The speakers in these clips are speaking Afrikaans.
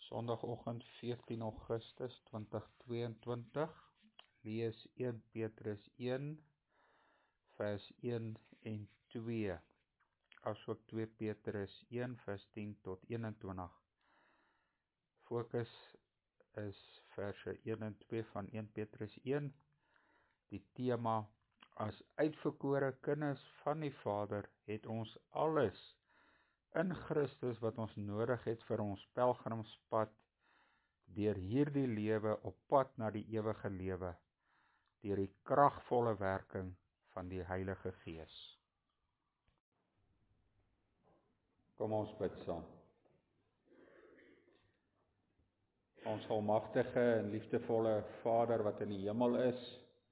Sondagoggend 14 Augustus 2022, lees 1 Petrus 1 vers 1 en 2, asook 2 Petrus 1 vers 10 tot 21. Fokus is verse 1 en 2 van 1 Petrus 1, die tema: as uitverkore kinders van die Vader het ons alles in Christus wat ons nodig het vir ons pelgrimspad deur hierdie lewe op pad na die ewige lewe, deur die kragvolle werking van die Heilige Gees. Kom ons bid saam. Ons almagtige en liefdevolle Vader wat in die hemel is,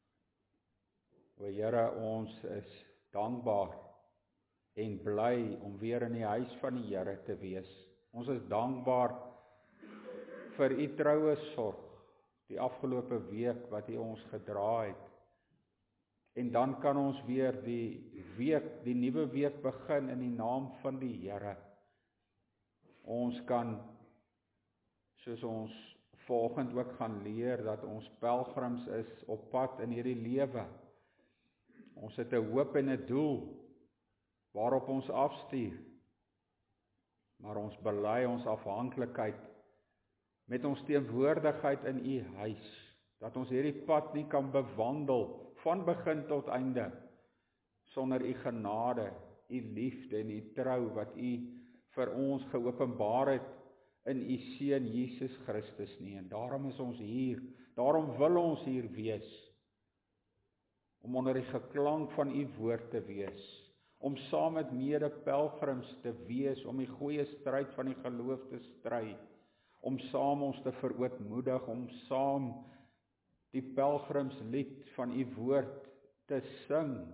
o Here, ons is dankbaar en bly om weer in die huis van die Here te wees. Ons is dankbaar vir u troue sorg die afgelope week wat u ons gedra het. En dan kan ons weer die nuwe week begin in die naam van die Here. Ons kan, soos ons vanoggend ook gaan leer, dat ons pelgrims is op pad in hierdie lewe. Ons het 'n hoop en 'n doel waarop ons afstuur, maar ons bely ons afhanklikheid met ons teenwoordigheid in u huis, dat ons hierdie pad nie kan bewandel van begin tot einde sonder u genade, u liefde en u trou wat u vir ons geopenbaar het in u Seun Jesus Christus nie. En daarom is ons hier, daarom wil ons hier wees, om onder die geklank van u woord te wees, om saam met mede-pelgrims te wees, om die goeie stryd van die geloof te stry, om saam ons te verootmoedig, om saam die pelgrimslied van u woord te sing.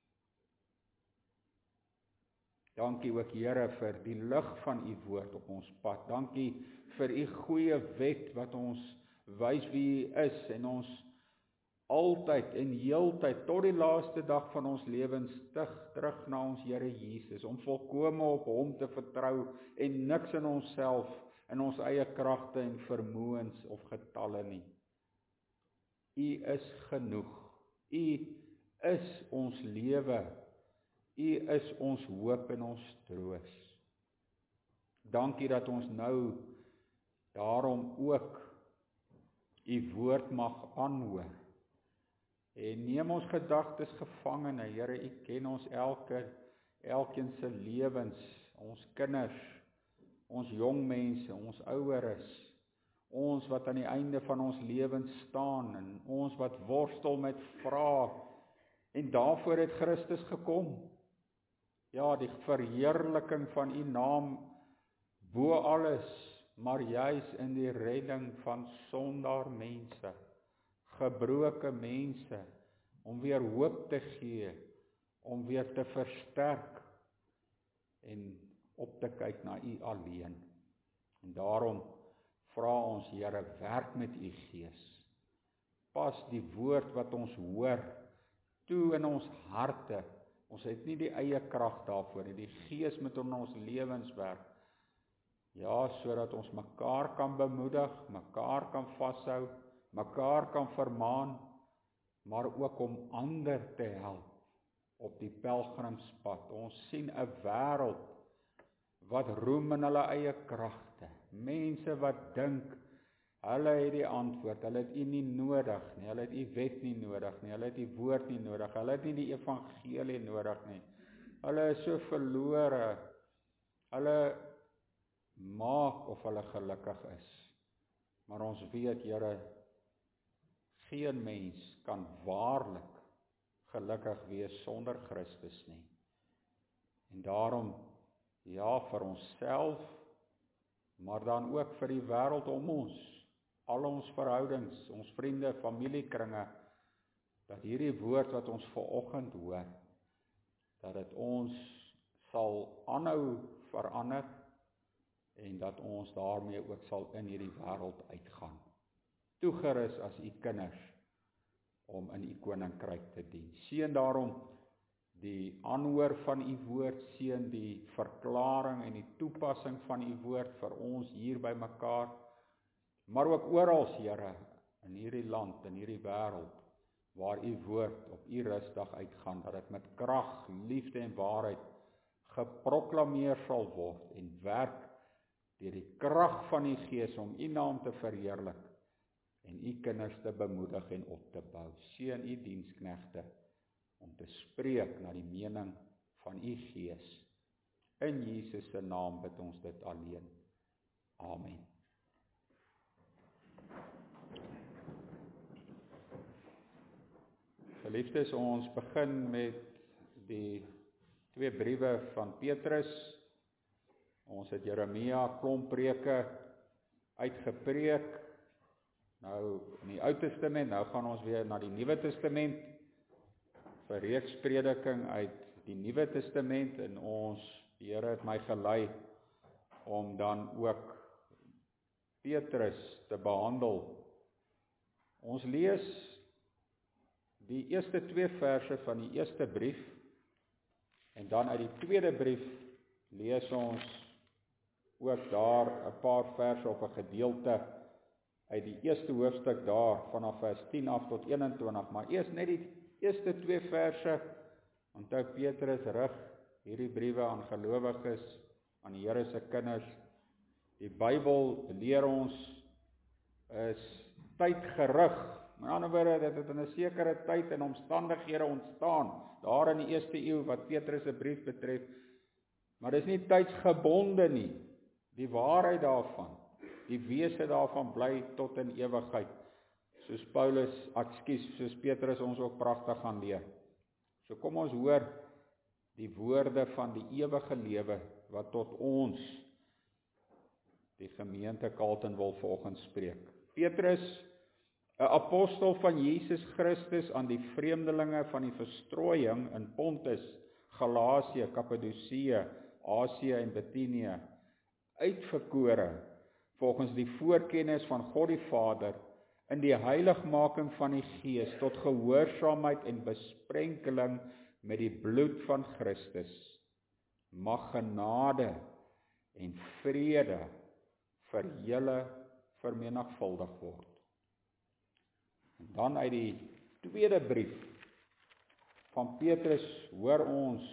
Dankie ook, Here, vir die lig van u woord op ons pad. Dankie vir u goeie wet wat ons wys wie u is en ons altyd en heeltyd tot die laaste dag van ons lewens terug na ons Here Jesus, om volkome op hom te vertrou en niks in onsself, in ons eie kragte en vermoëns of getalle nie. U is genoeg. U is ons lewe. U is ons hoop en ons troos. Dankie dat ons nou daarom ook u woord mag aanhoor. En neem ons gedagtes gevangene, Here, u ken ons elkeen se lewens, ons kinders, ons jong mense, ons oueres, ons wat aan die einde van ons lewens staan, en ons wat worstel met vrae, en daarvoor het Christus gekom. Ja, die verheerliking van u naam bo alles, maar juis in die redding van sondaar mense, gebroke mense, om weer hoop te gee, om weer te versterk en op te kyk na u alleen. En daarom vra ons, Here, werk met u Gees. Pas die woord wat ons hoor toe in ons harte. Ons het nie die eie krag daarvoor nie. Die Gees moet in ons lewens werk. Ja, sodat ons mekaar kan bemoedig, mekaar kan vashou, mekaar kan vermaan, maar ook om ander te help op die pelgrimspad. Ons sien 'n wêreld wat roem in hulle eie kragte. Mense wat dink hulle het die antwoord, hulle het u nie nodig nie, hulle het u wet nie nodig nie, hulle het die woord nie nodig, hulle het nie die evangelie nodig nie. Hulle is so verlore, hulle maak of hulle gelukkig is. Maar ons weet, Here, geen mens kan waarlik gelukkig wees sonder Christus nie. En daarom, ja, vir onsself, maar dan ook vir die wêreld om ons, al ons verhoudings, ons vriende, familiekringe, dat hierdie woord wat ons vanoggend hoor, dat dit ons sal aanhou verander, en dat ons daarmee ook sal in hierdie wêreld uitgaan. Toegerus as u kinders, om in u koninkryk te dien. Seën daarom die aanhoor van u woord, seën die verklaring en die toepassing van u woord vir ons hier by mekaar, maar ook oral, Here, in hierdie land, in hierdie wêreld, waar u woord op u rusdag uitgaan, dat dit met krag, liefde en waarheid geproklameer sal word en werk deur die krag van die Gees om u naam te verheerlik en u kinders te bemoedig en op te bou. Seën u diensknegte om te spreek na die mening van u Gees. In Jesus se naam bid ons dit alleen. Amen. Geliefdes, ons begin met die 2 briewe van Petrus. Ons het Jeremia klomp preke uitgepreek, nou in die Ou Testament, nou gaan ons weer na die Nuwe Testament, vir reeks prediking uit die Nuwe Testament, en die Here het my gelei om dan ook Petrus te behandel. Ons lees die eerste 2 verse van die eerste brief, en dan uit die tweede brief lees ons ook daar 'n paar verse op 'n gedeelte uit die eerste hoofstuk daar, vanaf vers 10 af tot 21, maar eers net die eerste 2 verse. Onthou, Petrus rig hierdie briewe aan gelowiges, aan die Here se kinders. Die Bybel leer ons is tydgerig. Met ander woorde, dit het in 'n sekere tyd en omstandighede ontstaan, daar in die eerste eeu wat Petrus se brief betref, maar dis nie tydsgebonde nie. Die waarheid daarvan, die wese daarvan bly tot in ewigheid, soos soos Petrus ons ook pragtig gaan leer. So kom ons hoor die woorde van die ewige lewe wat tot ons, die gemeente Carletonville, vanoggend spreek. Petrus, 'n apostel van Jesus Christus, aan die vreemdelinge van die verstrooiing in Pontus, Galasië, Kappadosie, Asië en Bithynië, uitverkore volgens die voorkennis van God die Vader, in die heiligmaking van die Gees, tot gehoorsaamheid en besprenkeling met die bloed van Christus. Mag genade en vrede vir julle vermenigvuldig word. En dan uit die tweede brief van Petrus hoor ons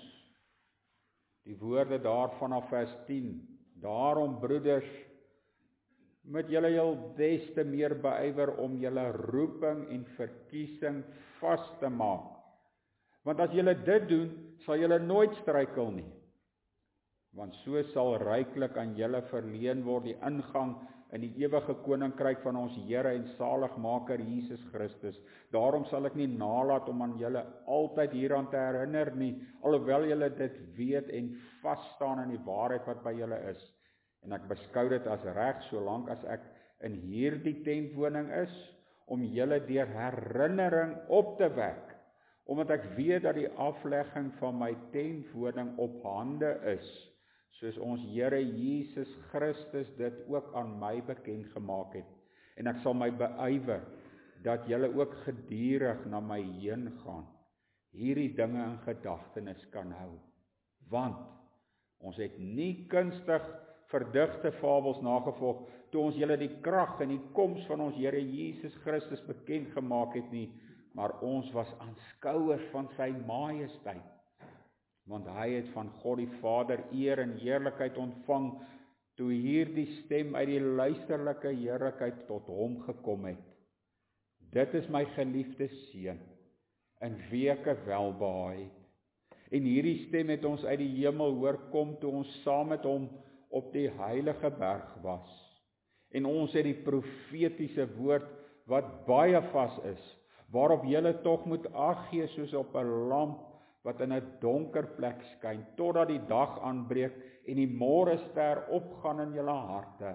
die woorde daar vanaf vers 10. Daarom, broeders, moet julle heel des te meer beywer om julle roeping en verkiesing vas te maak. Want as julle dit doen, sal julle nooit struikel nie. Want so sal ryklik aan julle verleen word die ingang in die ewige koninkryk van ons Here en Saligmaker Jesus Christus. Daarom sal ek nie nalat om aan julle altyd hieraan te herinner nie, alhoewel julle dit weet en vas staan in die waarheid wat by julle is. En ek beskou dit as reg, solank as ek in hierdie tentwoning is, om julle deur herinnering op te wek, omdat ek weet dat die aflegging van my tentwoning op hande is, soos ons Here Jesus Christus dit ook aan my bekend gemaak het. En ek sal my beywer dat julle ook gedurig na my heen gaan, hierdie dinge in gedagtenis kan hou. Want ons het nie kunstig verdigte fabels nagevolg, toe ons julle die krag en die koms van ons Here Jesus Christus bekend gemaak het nie, maar ons was aanskouers van sy majesteit. Want hy het van God die Vader eer en heerlikheid ontvang, toe hierdie stem uit die luisterlike heerlikheid tot hom gekom het. Dit is my geliefde seun, in wie ek welbehae het. En hierdie stem het ons uit die hemel hoor kom, toe ons saam met hom op die heilige berg was. En ons het die profetiese woord, wat baie vas is, waarop julle tog moet ag gee soos op 'n lamp, wat in 'n donker plek skyn, totdat die dag aanbreek en die môrester opgaan in julle harte,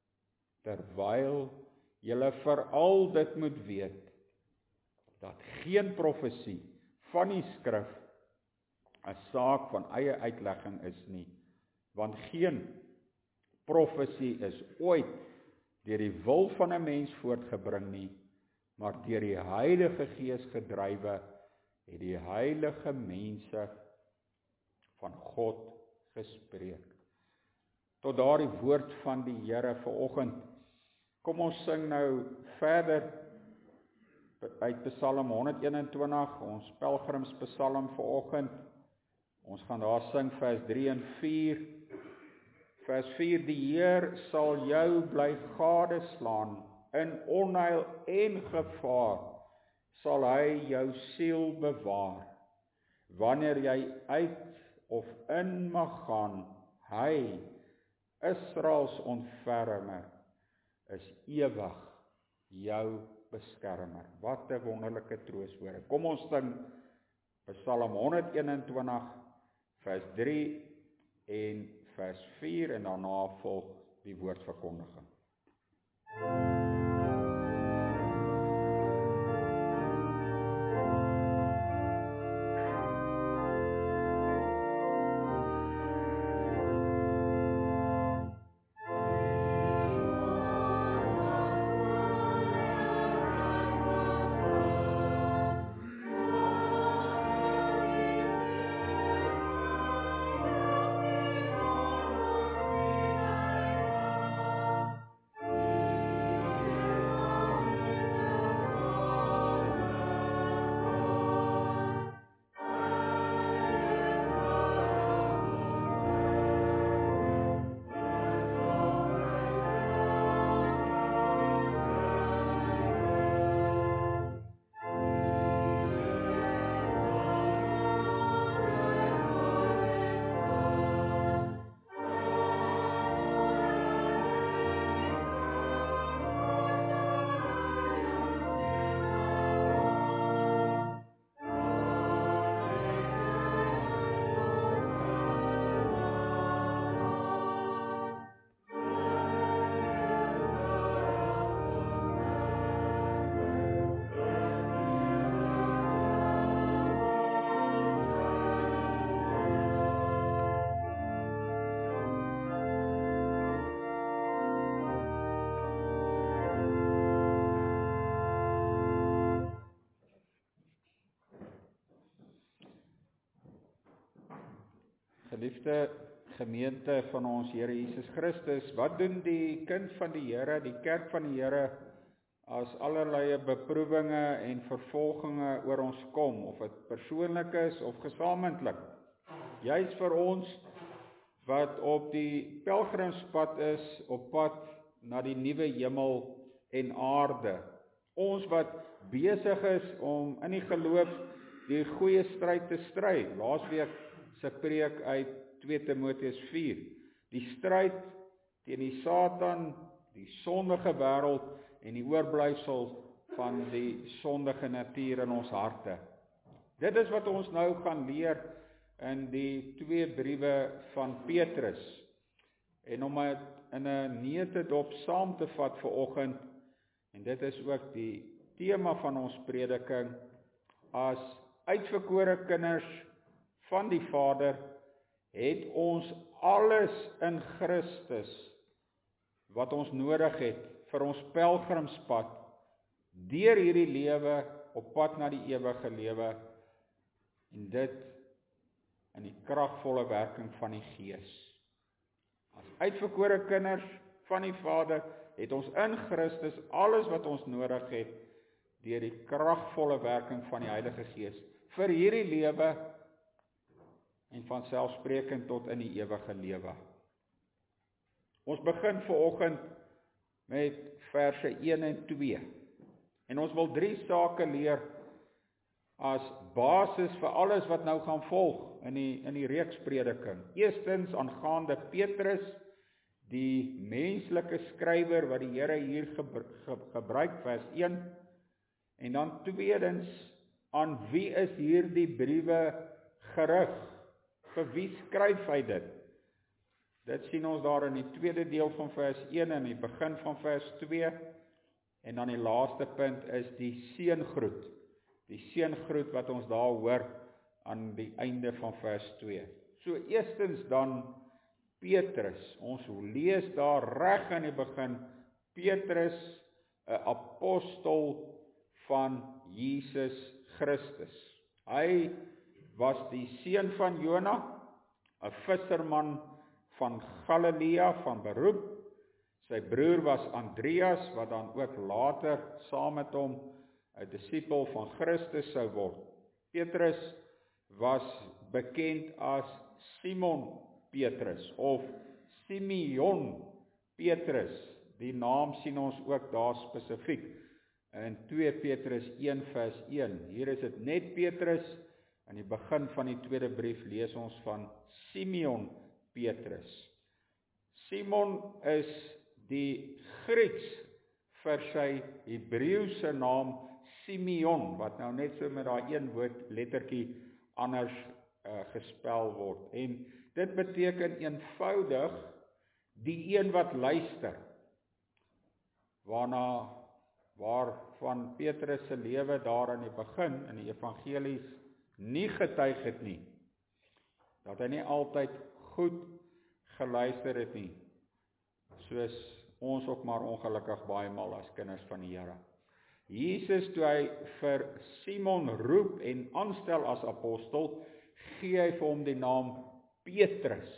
terwyl julle veral dit moet weet, dat geen profesie van die skrif 'n saak van eie uitlegging is nie, want geen profesie is ooit deur die wil van 'n mens voortgebring nie, maar deur die Heilige Gees gedrywe, het die heilige mense van God gespreek. Tot daardie woord van die Here vanoggend. Kom ons sing nou verder uit Psalm 121, ons pelgrimspsalm vanoggend. Ons gaan daar sing vers 3 en 4. Vers 4, die Heer sal jou bly gadeslaan, in onheil en gevaar sal hy jou siel bewaar. Wanneer jy uit of in mag gaan, hy, Israels ontfermer, is ewig jou beskermer. Wat 'n wonderlike troostwoorde. Kom ons sing Psalm 121, vers 3 en vers 4 en daarna volg die woordverkondiging. Geliefde gemeente van ons Here Jesus Christus, wat doen die kind van die Here, die kerk van die Here, as allerlei beproewinge en vervolginge oor ons kom, of dit persoonlik is of gesamentlik? Juis vir ons wat op die pelgrimspad is, op pad na die nuwe hemel en aarde. Ons wat besig is om in die geloof die goeie stryd te stry. Laasweek se preek uit 2 Timoteus 4. Die stryd teen die Satan, die sondige wêreld en die oorblyfsel van die sondige natuur in ons harte. Dit is wat ons nou gaan leer in die 2 briewe van Petrus. En om dit in 'n neutedop saam te vat vanoggend, en dit is ook die tema van ons prediking, as uitverkore kinders van die Vader, het ons alles in Christus wat ons nodig het vir ons pelgrimspad deur hierdie lewe op pad na die ewige lewe, en dit in die kragvolle werking van die Gees. As uitverkore kinders van die Vader het ons in Christus alles wat ons nodig het deur die kragvolle werking van die Heilige Gees vir hierdie lewe en van selfsprekend tot in die ewige lewe. Ons begin vanoggend met verse 1 en 2. En ons wil 3 sake leer as basis vir alles wat nou gaan volg in die reeks prediking. Eerstens aangaande Petrus, die menslike skrywer wat die Here hier gebruik, vers 1. En dan tweedens, aan wie is hierdie briewe gerig? Vir wie skryf hy dit? Dit sien ons daar in die tweede deel van vers 1 en die begin van vers 2. En dan die laaste punt is die seëngroet. Die seëngroet wat ons daar hoor aan die einde van vers 2. So eerstens dan Petrus. Ons lees daar reg in die begin, Petrus, 'n apostel van Jesus Christus. Hy was die seun van Jona, 'n visserman van Galilea van beroep. Sy broer was Andreas, wat dan ook later saam met hom 'n disipel van Christus sou word. Petrus was bekend as Simon Petrus of Simeon Petrus. Die naam sien ons ook daar spesifiek in 2 Petrus 1 vers 1. Hier is dit net Petrus. In die begin van die tweede brief lees ons van Simeon Petrus. Simon is die Grieks vir sy Hebreëse naam Simeon, wat nou net so met daai een woord lettertjie anders gespel word. En dit beteken eenvoudig die een wat luister. Waarvan Petrus se lewe daar aan die begin in die evangelies nie getuig het nie. Dat hy nie altyd goed geluister het nie. Soos ons ook maar ongelukkig baie maal as kinders van die Here. Jesus, toe hy vir Simon roep en aanstel as apostel, gee hy vir hom die naam Petrus.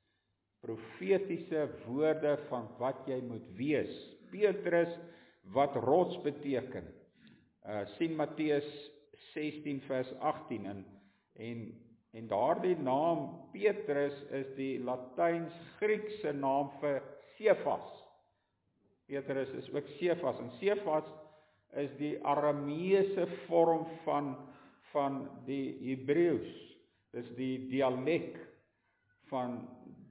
Profetiese woorde van wat jy moet wees. Petrus, wat rots beteken. Sien Matteus 16 vers 18 en daardie naam Petrus is die Latyns-Griekse naam vir Sefas. Petrus is ook Sefas en Sefas is die Arameese vorm van die Hebreëus. Dis die dialek van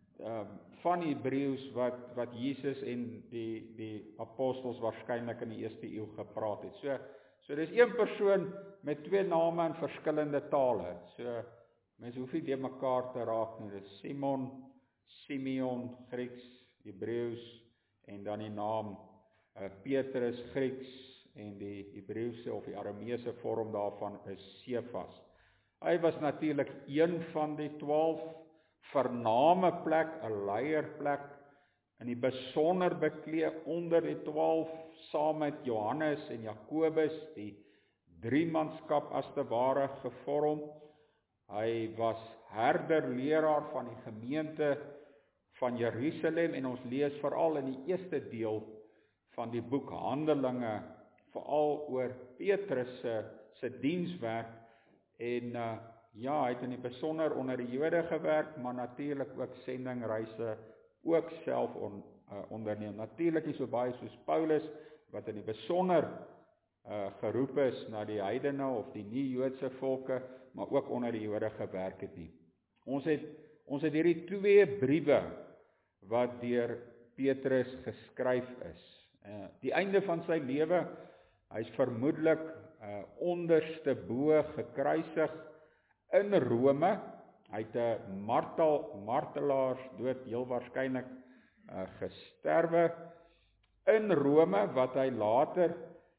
Hebreëus wat Jesus en die apostels waarskynlik in die eerste eeu gepraat het. So dis een persoon met 2 name in verskillende tale. So mense hoef nie de mekaar te raak nie. Dis Simon, Simeon, Grieks, Hebreëus en dan die naam Petrus, Grieks en die Hebreëse of die Arameese vorm daarvan is Sefas. Hy was natuurlik een van die 12, vername plek, 'n leierplek, in die besonder beklee onder die 12, saam met Johannes en Jakobus, die 3-manskap as te ware gevorm. Hy was herder, leraar van die gemeente van Jerusalem en ons lees veral in die eerste deel van die boek Handelinge, veral oor Petrus se dienswerk en hy het in die besonder onder die Jode gewerk, maar natuurlik ook sendingreise ook self onderneem. Natuurlik nie so baie soos Paulus, wat in die besonder geroep is na die heidene of die nie-Joodse volke, maar ook onder die Jode gewerk het nie. Ons het hierdie 2 briewe wat deur Petrus geskryf is. Die einde van sy lewe, hy is vermoedelik onderste bo gekruisig in Rome. Hy het 'n martelaarsdood heel waarskynlik gesterwe in Rome, wat hy later,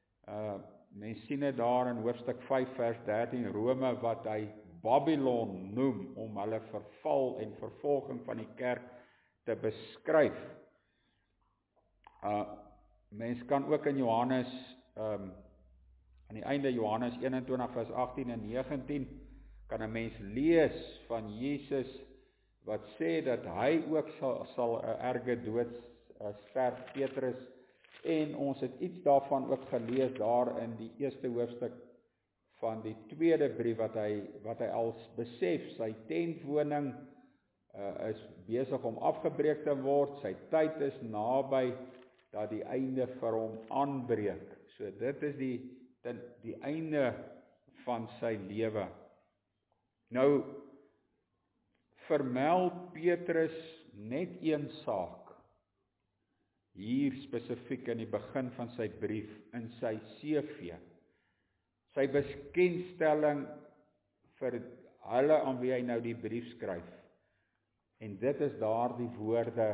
mens sien dit daar in hoofstuk 5 vers 13, Rome wat hy Babylon noem, om hulle verval en vervolging van die kerk te beskryf. Mens kan ook in Johannes, aan die einde Johannes 21 vers 18 en 19, kan 'n mens lees van Jesus wat sê dat hy ook sal 'n erge dood sterf, Petrus, en ons het iets daarvan ook gelees daar in die eerste hoofstuk van die tweede brief wat hy al besef, sy tentwoning is besig om afgebreek te word, sy tyd is naby dat die einde vir hom aanbreek. So dit is die einde van sy lewe. Nou vermeld Petrus net een saak hier spesifiek in die begin van sy brief, in sy CV. Sy bekendstelling vir hulle aan wie hy nou die brief skryf. En dit is daardie woorde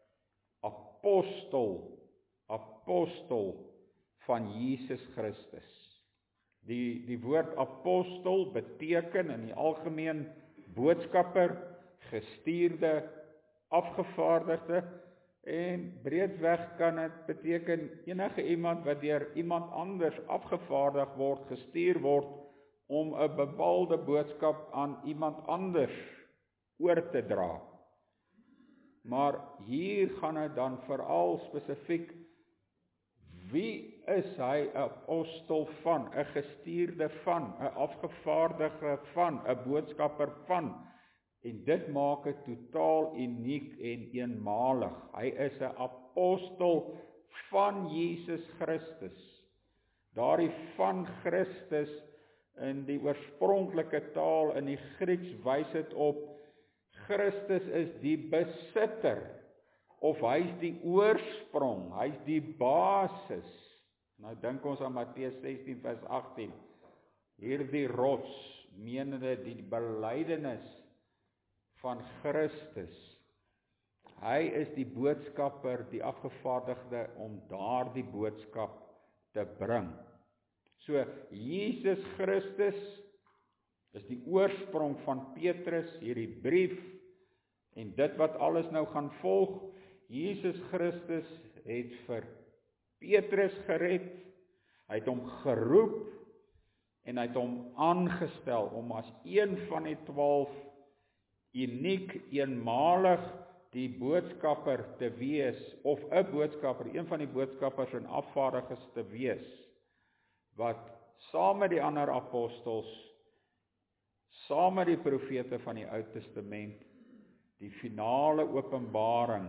apostel van Jesus Christus. Die woord apostel beteken in die algemeen boodskapper, gestuurde, afgevaardigde, en breedweg kan dit beteken enige iemand wat deur iemand anders afgevaardig word, gestuur word om 'n bepaalde boodskap aan iemand anders oor te dra. Maar hier gaan dit dan veral spesifiek, wie is hy 'n apostel van, 'n gestuurde van, 'n afgevaardigde van, 'n boodskapper van? En dit maak dit totaal uniek en eenmalig. Hy is 'n apostel van Jesus Christus. Daardie van Christus in die oorspronklike taal in die Grieks wys dit op Christus is die besitter, of hy's die oorsprong, hy's die basis. Nou dink ons aan Matteus 16 vers 18. Hierdie rots, menende die belydenis van Christus. Hy is die boodskapper, die afgevaardigde om daardie boodskap te bring. So Jesus Christus is die oorsprong van Petrus, hierdie brief, en dit wat alles nou gaan volg. Jesus Christus het vir Petrus gered, hy het hom geroep, en hy het hom aangestel om as een van die 12 uniek, eenmalig die boodskapper te wees, of 'n boodskapper, een van die boodskappers en afvaardigers te wees, wat saam met die ander apostels, saam met die profete van die Ou Testament, die finale openbaring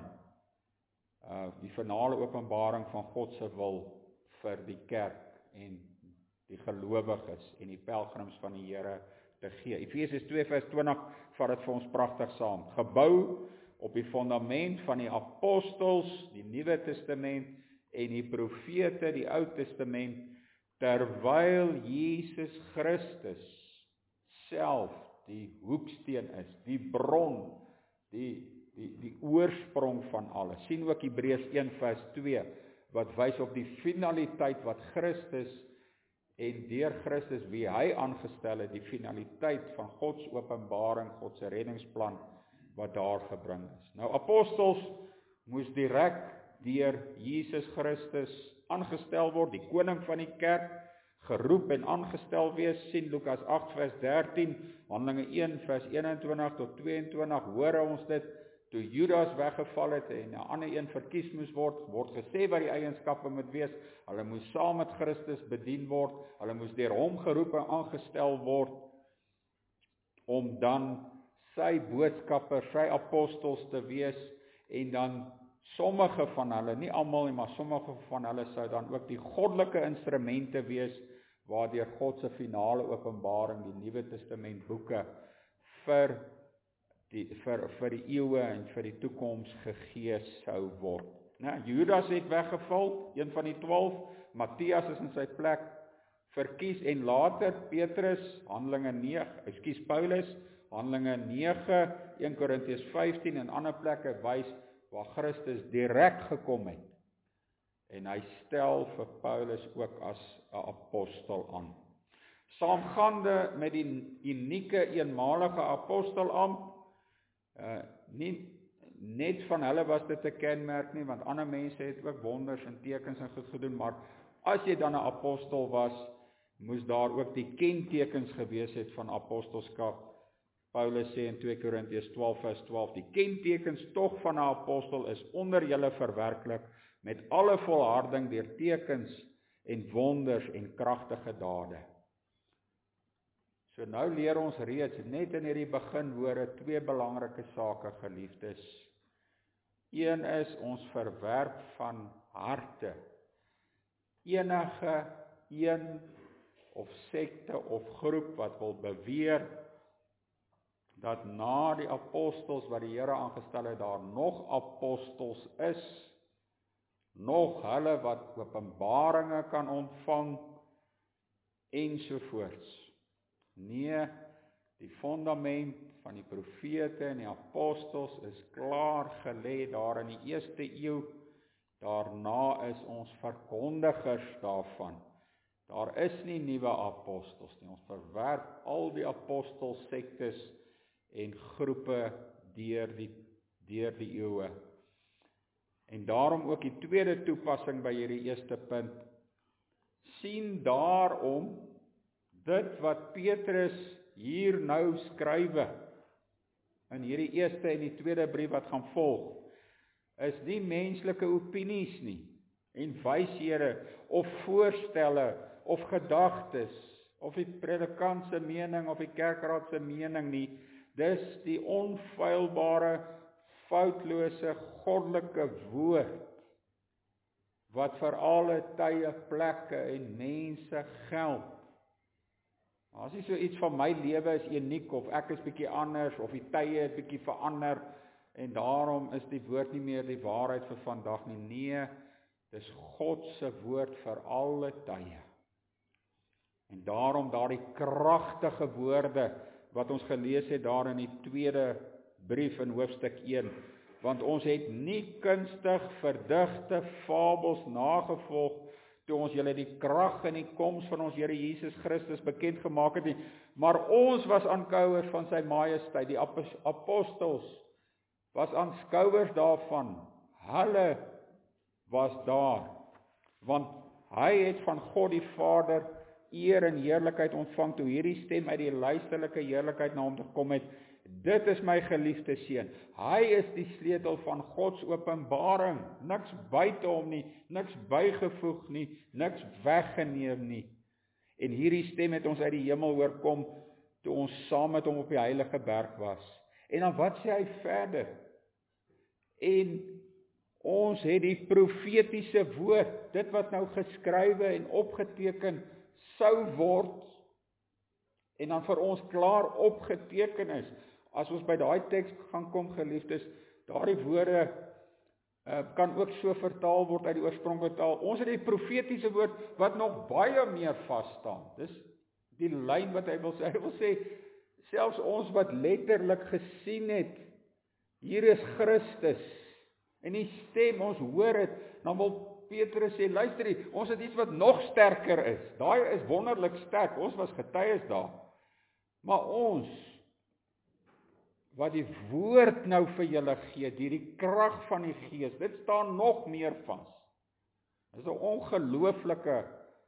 van God se wil vir die kerk en die gelowiges en die pelgrims van die Here te gee. Efesiërs 2 vers 20 vat dit vir ons pragtig saam. Gebou op die fundament van die apostels, die Nuwe Testament, en die profete, die Ou Testament, terwyl Jesus Christus self die hoeksteen is, die bron, die oorsprong van alles. Sien ook Hebreërs 1 vers 2, wat wys op die finaliteit wat Christus en deur Christus wie hy aangestel het, die finaliteit van God se openbaring, God se reddingsplan wat daar gebring is. Nou apostels moes direk deur Jesus Christus aangestel word, die koning van die kerk, geroep en aangestel wees. Sien Lukas 8 vers 13, Handelinge 1 vers 21 tot 22, hoor ons dit, toe Judas weggeval het en 'n ander een verkies moes word gesê wat die eienskappe moet wees. Hulle moes saam met Christus bedien word, hulle moes deur hom geroep en aangestel word, om dan sy boodskappers, sy apostels te wees, en dan sommige van hulle, nie almal nie, maar sommige van hulle sou dan ook die goddelike instrumente wees, waardeur God se finale openbaring, die Nuwe Testament boeke, vir die eeue en vir die toekoms gegee sou word. Judas het weggeval, een van die 12, Matthias is in sy plek verkies, en later Paulus, Handelinge 9, 1 Korintiërs 15 en ander plekke wys waar Christus direk gekom het. En hy stel vir Paulus ook as 'n apostel aan. Saamgaande met die unieke eenmalige apostelambt, nie net van hulle was dit 'n kenmerk nie, want ander mense het ook wonders en tekens en goed gedoen, maar as jy dan 'n apostel was, moes daar ook die kentekens gewees het van apostelskap. Paulus sê in 2 Korintiërs 12 vers 12, die kentekens tog van 'n apostel is onder julle verwerklik met alle volharding deur tekens en wonders en kragtige dade. So nou leer ons reeds net in hierdie beginwoorde 2 belangrike sake, geliefdes. Een is ons verwerp van harte. Enige een of sekte of groep wat wil beweer dat na die apostels wat die Here aangestel het, daar nog apostels is, nog hulle wat openbaringe kan ontvang, ensovoorts. Nee, die fundament van die profete en die apostels is klaar gelê daar in die 1ste eeu. Daarna is ons verkondigers daarvan. Daar is nie nuwe apostels nie. Ons verwerp al die apostelsektes en groepe deur die eeue. En daarom ook die tweede toepassing by hierdie eerste punt. Sien daarom dit wat Petrus hier nou skrywe in hierdie eerste en die tweede brief wat gaan volg. is nie menslike opinies nie, en wyshede, of voorstelle, of gedagtes, of die predikant se mening, of die kerkraad se mening nie. Dis die onfeilbare, foutlose, goddelike woord, wat vir alle tye, plekke en mense geld. As nie so iets van my lewe is uniek, of ek is bietjie anders, of die tye het bietjie verander, en daarom is die woord nie meer die waarheid vir vandag nie. Nee, dis God se woord vir alle tye. En daarom daardie kragtige woorde, wat ons gelees het daar in die tweede brief in hoofstuk 1, want ons het nie kunstig verdigte fabels nagevolg, toe ons julle die krag en die koms van ons Here Jesus Christus bekend gemaak het nie, maar ons was aanskouers van sy majesteit, die apostels was aanskouers daarvan, hulle was daar, want hy het van God die Vader eer en heerlikheid ontvang, toe hierdie stem uit die luisterlike heerlikheid na hom toe gekom het, dit is my geliefde seun, hy is die sleutel van Gods openbaring, niks buite hom nie, niks bygevoeg nie, niks weggeneem nie, en hierdie stem het ons uit die hemel hoor kom, toe ons saam met hom op die heilige berg was, en dan wat sê hy verder? En ons het die profetiese woord, dit wat nou geskrywe en opgeteken sou word, en dan vir ons klaar opgeteken is, as ons by daai teks gaan kom, geliefdes, daardie woorde kan ook so vertaal word uit die oorspronklike taal, ons het die profetiese woord, wat nog baie meer vas staan, dis die lyn wat hy wil sê, selfs ons wat letterlik gesien het, hier is Christus, en die stem, ons hoor het, dan wil Petrus sê, luister, ons het iets wat nog sterker is, daai is wonderlik sterk, ons was getuies daar, maar ons, wat die woord nou vir julle gee, die krag van die Gees, dit staan nog meer vas, dit is 'n ongelooflike,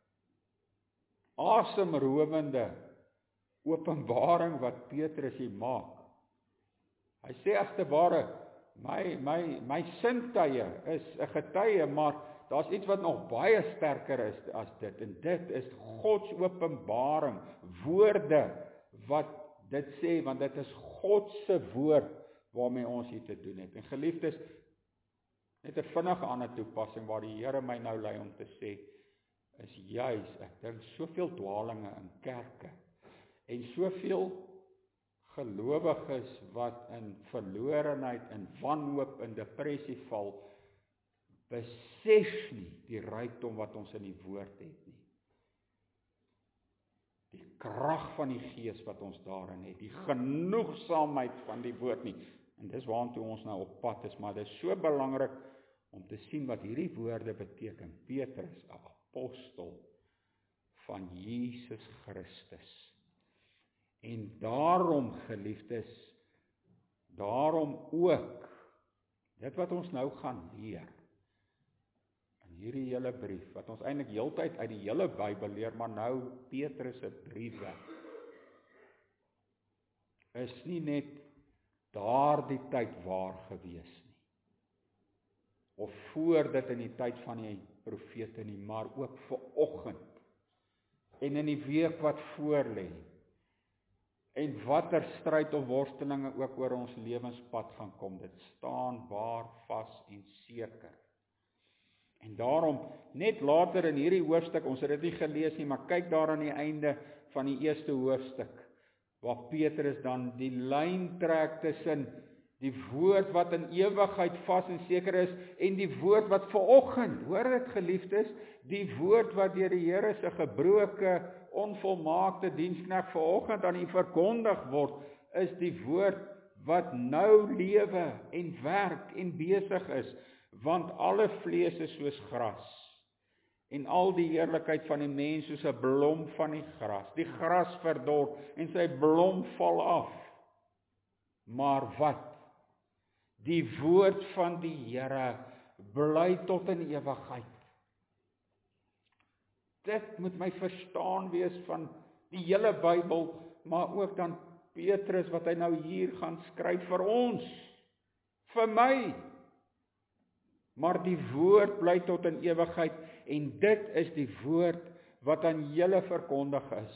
asemrowende openbaring wat Petrus hier maak, hy sê as te ware, my sintuie is 'n getuie, maar daar's iets wat nog baie sterker is as dit, en dit is Gods openbaring, woorde wat dit sê, want dit is God se woord waarmee ons hier te doen het. En geliefdes, net 'n vinnige ander toepassing waar die Here my nou lei om te sê, is juis, ek dink soveel dwalinge in kerke, en soveel gelowiges wat in verlorenheid, in wanhoop, in depressie val, besef nie die rykdom wat ons in die woord het nie. Die krag van die Gees wat ons daarin het, die genoegsaamheid van die woord nie. En dis waartoe ons nou op pad is, maar dit is so belangrik om te sien wat hierdie woorde beteken. Petrus, 'n apostel van Jesus Christus. En daarom, geliefdes, daarom ook, dit wat ons nou gaan leer, in hierdie hele brief, wat ons eintlik heeltyd uit die hele Bybel leer, maar nou Petrus se briewe, is nie net daardie tyd waar gewees nie, of voor dit in die tyd van die profete nie, maar ook vir oggend, en in die week wat voorlê, en watter stryd of worstelinge ook oor ons lewenspad gaan kom, dit staan waar vas en seker. En daarom, net later in hierdie hoofstuk, ons het dit nie gelees nie, maar kyk daar aan die einde van die eerste hoofstuk, waar Petrus dan die lyn trek tussen die woord wat in ewigheid vas en seker is, en die woord wat vanoggend, hoor dit geliefdes, die woord wat deur die Here se gebroke, onvolmaakte diensknegt vanoggend aan u verkondig word, is die woord wat nou lewe en werk en besig is, want alle vlees is soos gras, en al die heerlikheid van die mens soos 'n blom van die gras verdor, en sy blom val af, maar wat? Die woord van die Here bly tot in ewigheid. Dit moet my verstaan wees van die hele Bybel, maar ook dan Petrus wat hy nou hier gaan skryf vir ons, vir my. maar die woord bly tot in ewigheid, en dit is die woord wat aan julle verkondig is.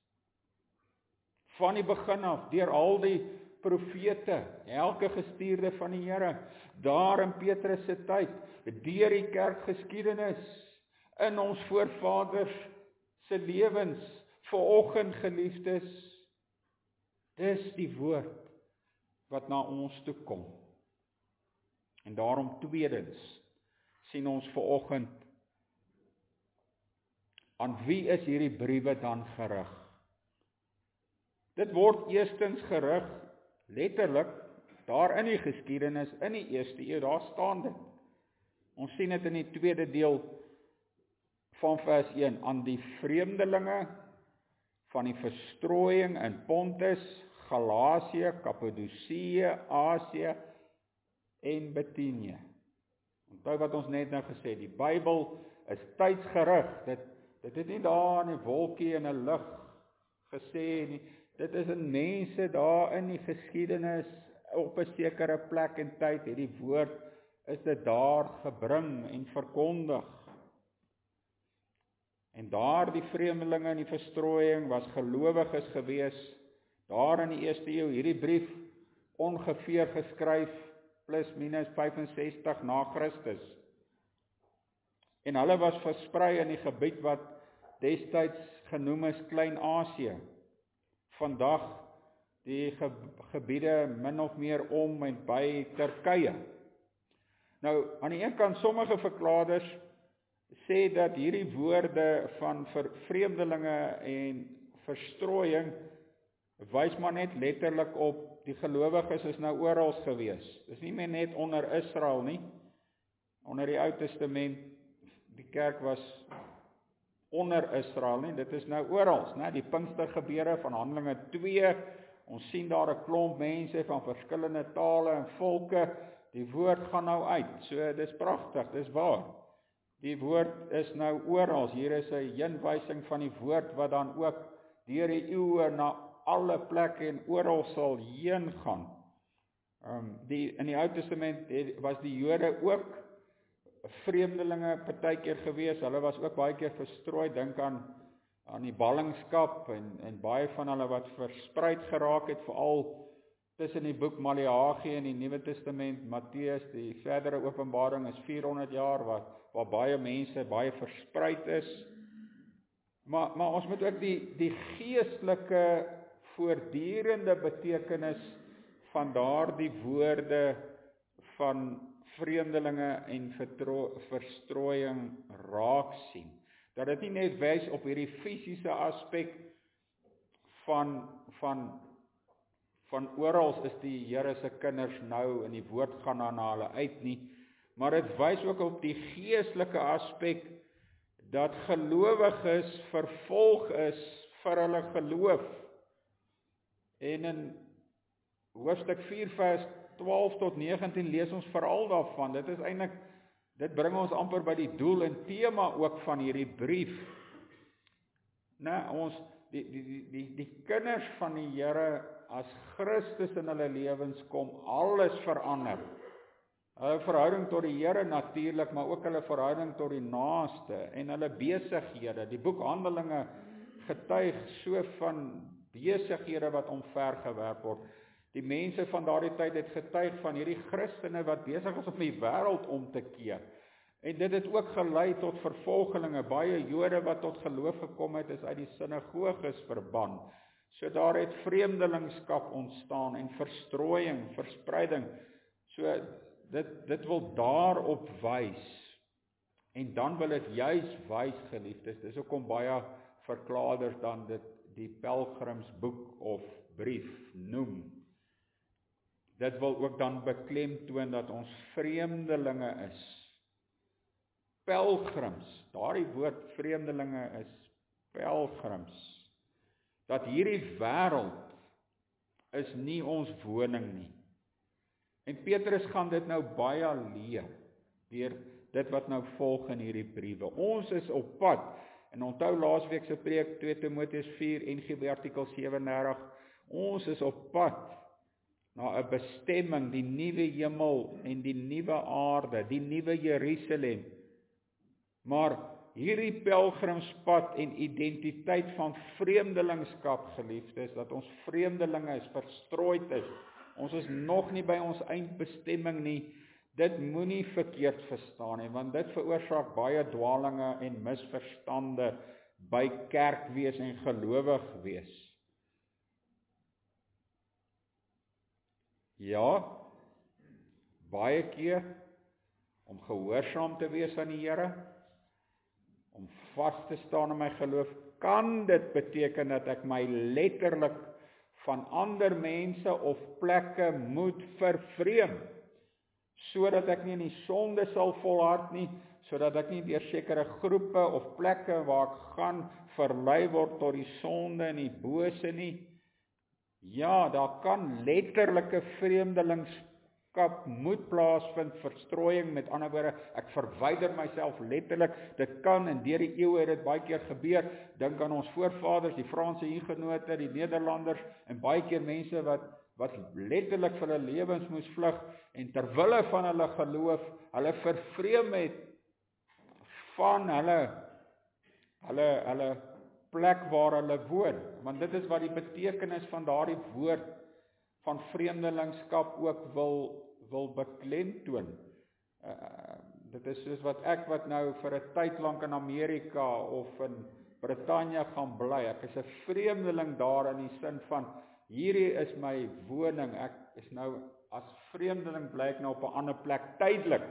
Van die begin af, deur al die profete, elke gestuurde van die Here, daar in Petrus se tyd, deur die kerkgeskiedenis, in ons voorvaders se lewens, vanoggend geliefdes, dis die woord wat na ons toe kom. En daarom tweedens, sien ons vanoggend, aan wie is hierdie briewe dan gerig? Dit word eerstens gerig, letterlik, daar in die geskiedenis, in die eerste eeu, daar staan dit. Ons sien dit in die tweede deel van vers 1, aan die vreemdelinge van die verstrooiing in Pontus, Galasië, Kappadosie, Asië en Bithynië. Onthou wat ons net nou gesê, die Bybel is tydsgerig, dit het nie daar in die wolkie en 'n lig gesê nie, dit is in mense daar in die geskiedenis, op 'n sekere plek en tyd, het die woord, is dit daar gebring en verkondig. En daar die vreemdelinge in die verstrooiing was gelowiges gewees, daar in die eerste eeu, hierdie brief ongeveer geskryf, plus minus 65 na Christus. En hulle was versprei in die gebied wat destyds genoem is Klein-Asië. Vandag die gebiede min of meer om en by Turkye. Nou, aan die een kant, sommige verklaarders sê dat hierdie woorde van vreemdelinge en verstrooiing wys maar net letterlik op die gelowiges is nou oral gewees. Dis nie meer net onder Israel nie. Onder die Ou Testament, die kerk was onder Israel nie, dit is nou oral, né? Die Pinkstergebeure van Handelinge 2, ons sien daar 'n klomp mense van verskillende tale en volke, die woord gaan nou uit, so dis pragtig, dis waar. Die woord is nou oral, hier is 'n heenwysing van die woord wat dan ook deur die eeue na alle plekke en oral sal heen gaan. In die Ou Testament was die Jode ook vreemdelinge partykeer gewees, hulle was ook baie keer verstrooi, dink aan die ballingskap en baie van hulle wat verspreid geraak het, veral tussen die boek Maleagi en die Nuwe Testament, Matteus, die verdere Openbaring is 400 jaar, waar baie mense baie verspreid is. Maar ons moet ook die geestelike voortdurende betekenis van daardie woorde van vreemdelinge en verstrooiing raak sien. Dat dit nie net wys op hierdie fisiese aspek van orals is die Here se kinders nou en die woord gaan na hulle uit nie, maar dit wys ook op die geestelike aspek dat gelowiges vervolg is vir hulle geloof. En in hoofstuk 4 vers 12 tot 19 lees ons veral daarvan. Dit is eintlik, dit bring ons amper by die doel en tema ook van hierdie brief. Die kinders van die Here, as Christus in hulle lewens kom, alles verander. Hulle verhouding tot die Here natuurlik, maar ook hulle verhouding tot die naaste en hulle besighede. Die boek Handelinge getuig so van besighede wat omvergewerp word. Die mense van daardie tyd het getuig van hierdie Christene wat besig is om die wêreld om te keer. En dit het ook gelei tot vervolginge. Baie Jode wat tot geloof gekom het, is uit die sinagoges verban. So daar het vreemdelingskap ontstaan en verstrooiing, verspreiding. So dit wil daarop wys. En dan wil dit juis wys, geliefdes. Dis hoekom baie verklaarders dan dit die pelgrimsboek of brief noem. Dit wil ook dan beklemtoon dat ons vreemdelinge is. Pelgrims, daardie woord vreemdelinge is pelgrims. Dat hierdie wêreld is nie ons woning nie. En Petrus gaan dit nou baie leer deur dit wat nou volg in hierdie briewe. Ons is op pad. En onthou laasweek se preek 2 Timoteus 4 NGB artikel 37. Ons is op pad na 'n bestemming, die nuwe hemel en die nuwe aarde, die nuwe Jerusalem. Maar hierdie pelgrimspad en identiteit van vreemdelingskap, geliefdes, dat ons vreemdelinge is, verstrooid is, ons is nog nie by ons eindbestemming nie, dit moenie verkeerd verstaan nie, want dit veroorsaak baie dwalinge en misverstande by kerk wees en gelowig wees. Ja, baie keer om gehoorsaam te wees aan die Here, om vas te staan in my geloof, kan dit beteken dat ek my letterlik van ander mense of plekke moet vervreem, sodat ek nie in die sonde sal volhard nie, sodat ek nie deur sekere groepe of plekke waar ek gaan verlei word tot die sonde en die bose nie. Ja, daar kan letterlike vreemdelingskap moet plaasvind, verstrooiing, met ander woorde, ek verwyder myself letterlik, dit kan, en deur die eeue het dit baie keer gebeur, dink aan ons voorvaders, die Franse hugenote, die Nederlanders, en baie keer mense wat letterlik vir hulle lewens moes vlug, en terwille van hulle geloof, hulle vervreem het van hulle plek waar hulle woon, want dit is wat die betekenis van daardie woord van vreemdelingskap ook wil beklemtoon. Dit is soos wat nou vir 'n tyd lank in Amerika of in Brittanje gaan bly. Ek is 'n vreemdeling daar in die sin van, hierdie is my woning, ek is nou as vreemdeling bly ek nou op 'n ander plek tydelik.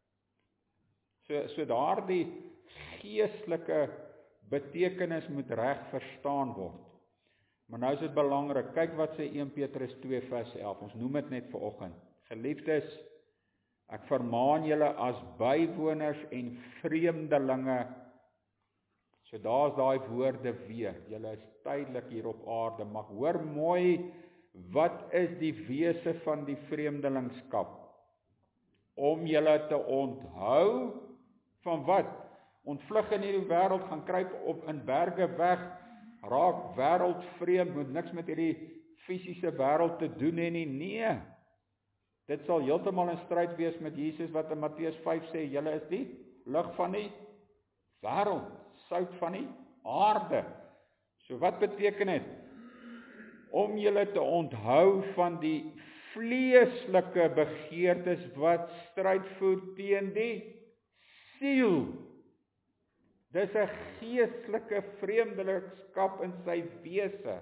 So daardie geestelike betekenis moet reg verstaan word. Maar nou is dit belangrik, kyk wat sê 1 Petrus 2 vers 11, ons noem dit net vanoggend. Geliefdes, ek vermaan julle as bywoners en vreemdelinge, so daar is daai woorde weer, julle is tydelik hier op aarde, maar hoor mooi, wat is die wese van die vreemdelingskap? Om julle te onthou van wat? Ontvlug in hierdie wêreld, gaan kruip op in berge weg, raak wêreldvreemd, moet niks met hierdie fisiese wêreld te doen hê nie. Nee, dit sal heeltemal in stryd wees met Jesus wat in Matteus 5 sê, julle is die lig van die wêreld, sout van die aarde. So wat beteken dit? Om julle te onthou van die vleeslike begeertes wat stryd voer teen die siel. Dis 'n geestelike vreemdelingskap in sy wese.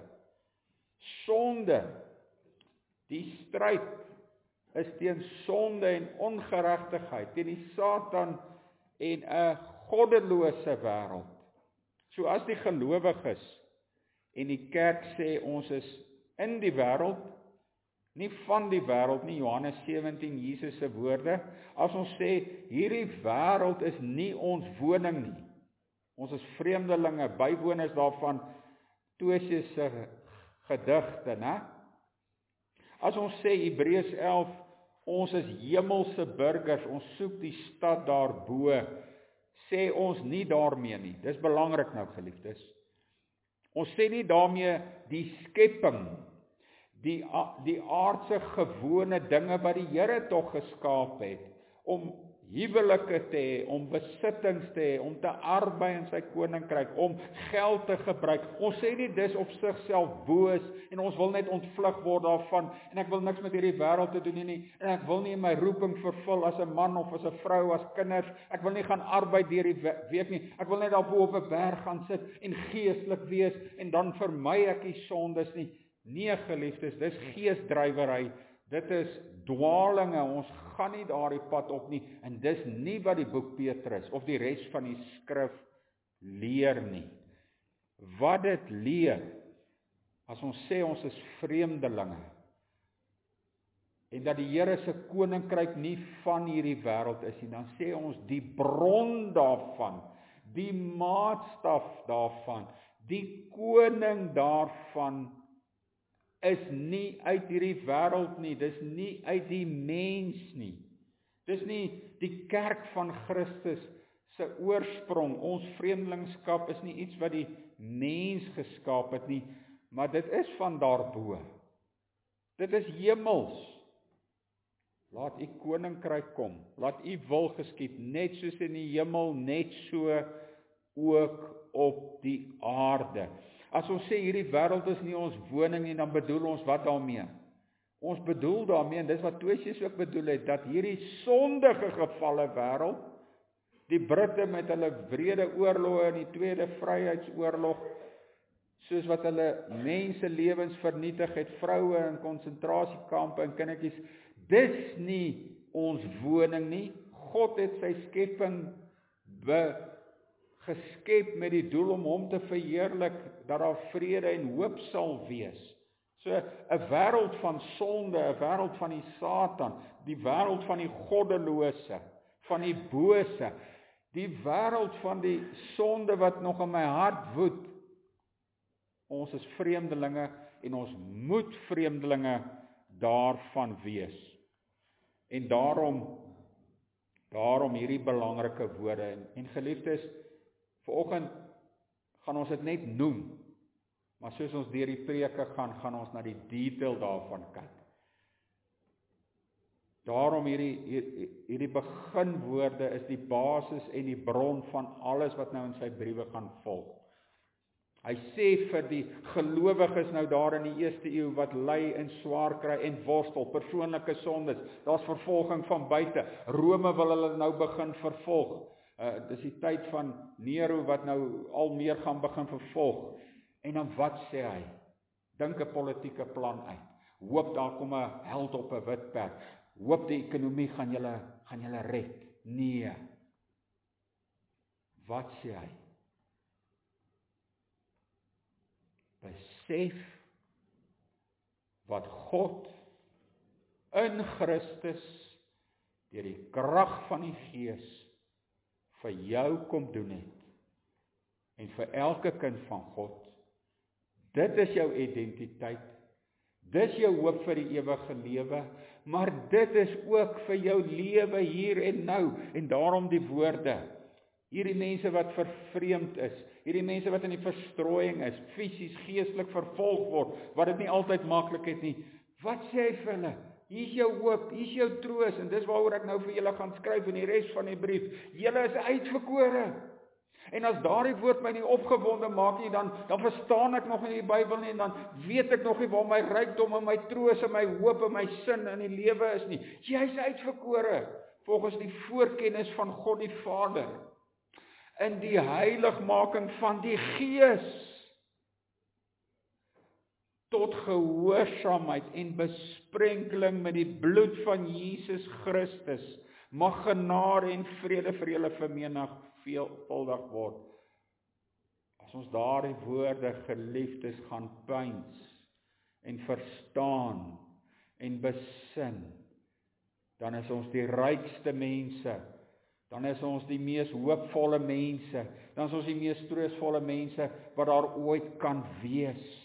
Sonde, die stryd is teen sonde en ongeregtigheid, teen die Satan en 'n goddelose wêreld. So as die gelowiges en die kerk sê ons is in die wêreld, nie van die wêreld nie, Johannes 17, Jesus se woorde, as ons sê hierdie wêreld is nie ons woning nie, ons is vreemdelinge, bywoners daarvan, Tosius se gedigte, né? As ons sê Hebreërs 11, ons is hemelse burgers, ons soek die stad daarbo, sê ons nie daarmee nie. Dis belangrik nou, geliefdes. Ons sê nie daarmee die skepping, die aardse gewone dinge wat die Here tog geskaap het, om huwelike te hê, om besittings te hê, om te arbei in sy koninkryk, om geld te gebruik. Ons sê nie dis op sigself boos en ons wil net ontvlug word daarvan en ek wil niks met hierdie wêreld te doen nie en ek wil nie my roeping vervul as 'n man of as 'n vrou, as kinders. Ek wil nie gaan arbei deur die week nie. Ek wil net daar bo op 'n berg gaan sit en geestelik wees en dan vermy ek die sondes nie. Nee, geliefdes, dis geesdrywery. Dit is dwalinge, ons gaan nie daardie pad op nie, en dis nie wat die boek Petrus of die res van die skrif leer nie. Wat dit leer, as ons sê ons is vreemdelinge, en dat die Here se koninkryk nie van hierdie wêreld is nie, dan sê ons die bron daarvan, die maatstaf daarvan, die koning daarvan, is nie uit hierdie wêreld nie, dis nie uit die mens nie. Dis nie die kerk van Christus se oorsprong. Ons vreemdelingskap is nie iets wat die mens geskaap het nie, maar dit is van daarbo. Dit is hemels. Laat u koninkryk kom, laat u wil geskied, net soos in die hemel, net so ook op die aarde. As ons sê hierdie wêreld is nie ons woning nie, dan bedoel ons wat daarmee? Ons bedoel daarmee, en dis wat Toesius ook bedoel het, dat hierdie sondige gevalle wêreld, die Britte met hulle wrede oorloë in die Tweede Vryheidsoorlog, soos wat hulle mense lewens vernietig het, vroue in konsentrasiekampe en kindertjies, dis nie ons woning nie. God het sy skepping geskep met die doel om hom te verheerlik, dat daar vrede en hoop sal wees. So 'n wêreld van sonde, 'n wêreld van die Satan, die wêreld van die goddelose, van die bose, die wêreld van die sonde wat nog in my hart woed. Ons is vreemdelinge en ons moet vreemdelinge daarvan wees. En daarom hierdie belangrike woorde. En geliefdes, vanoggend gaan ons dit net noem, maar soos ons deur die preke gaan ons na die detail daarvan kyk. Daarom hierdie beginwoorde is die basis en die bron van alles wat nou in sy briewe gaan volg. Hy sê vir die gelowiges nou daar in die eerste eeu wat ly en swaar kry en worstel, persoonlike sondes, daar's vervolging van buite. Rome wil hulle nou begin vervolg. Dis die tyd van Nero wat nou al meer gaan begin vervolg. En dan wat sê hy? Dink 'n politieke plan uit. Hoop daar kom 'n held op 'n wit perd. Hoop die ekonomie gaan julle red. Nee. Wat sê hy? Besef wat God in Christus deur die krag van die Gees vir jou kom doen het. En vir elke kind van God. Dit is jou identiteit. Dis jou hoop vir die ewige lewe, maar dit is ook vir jou lewe hier en nou. En daarom die woorde. Hierdie mense wat vervreemd is, hierdie mense wat in die verstrooiing is, fisies, geestelik vervolg word, wat dit nie altyd maklik het nie. Wat sê hy vir hulle? Hier is jou hoop, hier is jou troos, en dis waaroor ek nou vir julle gaan skryf in die res van die brief. Julle is uitverkore. En as daardie woord my nie opgewonde maak nie, dan verstaan ek nog nie die Bybel nie, en dan weet ek nog nie waar my rykdom en my troos en my hoop en my sin in die lewe is nie. Jy is uitverkore, volgens die voorkennis van God die Vader, in die heiligmaking van die Gees, tot gehoorsaamheid en besprenkeling met die bloed van Jesus Christus, mag genade en vrede vir julle vermenigvuldig word. As ons daardie woorde, geliefdes, gaan pyns en verstaan en besin, dan is ons die rykste mense, dan is ons die mees hoopvolle mense, dan is ons die mees troostvolle mense wat daar ooit kan wees.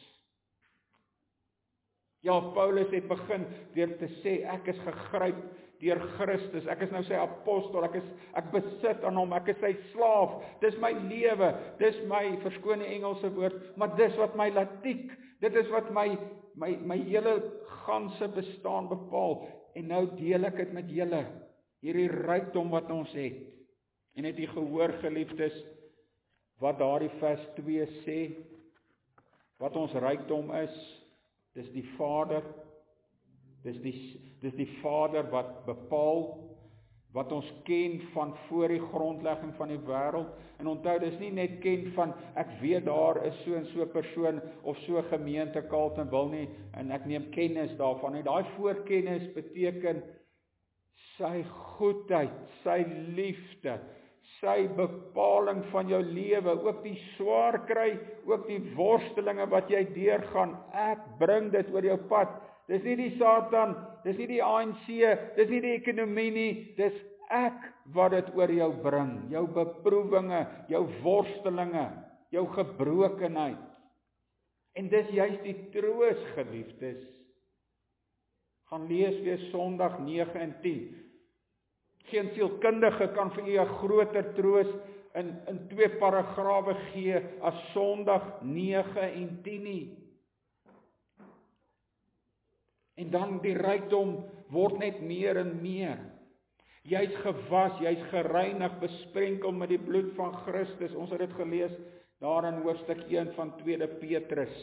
Ja, Paulus het begin deur te sê, ek is gegryp deur Christus, ek is nou sy apostel, ek besit aan hom, ek is sy slaaf, dis my lewe, dis my, verskoon die Engelse woord, maar dis wat my laat tik, dit is wat my hele ganse bestaan bepaal, en nou deel ek dit met julle, hierdie rykdom wat ons het, en het jy gehoor, geliefdes, wat daardie vers 2 sê, wat ons rykdom is, dis die Vader, dis die Vader wat bepaal, wat ons ken van voor die grondlegging van die wêreld, en onthou, dis nie net ken van, ek weet daar is so en so persoon, of so gemeente Carletonville nie, en ek neem kennis daarvan, en daai voorkennis beteken, sy goedheid, sy liefde, sy bepaling van jou lewe, ook die swaar kry, ook die worstelinge wat jy deurgaan, ek bring dit oor jou pad. Dis nie die Satan, dis nie die ANC, dis nie die ekonomie nie, dis ek wat dit oor jou bring, jou beproewinge, jou worstelinge, jou gebrokenheid. En dis juist die troos, geliefdes. Gaan lees weer Sondag 9 en 10. Geen sielkundige kan vir u 'n groter troos in 2 paragrawe gee as Sondag 9 en 10 nie. En dan die rykdom word net meer en meer. Jy's gewas, jy's gereinig, besprenkel met die bloed van Christus. Ons het dit gelees daar in hoofstuk 1 van 2 Petrus.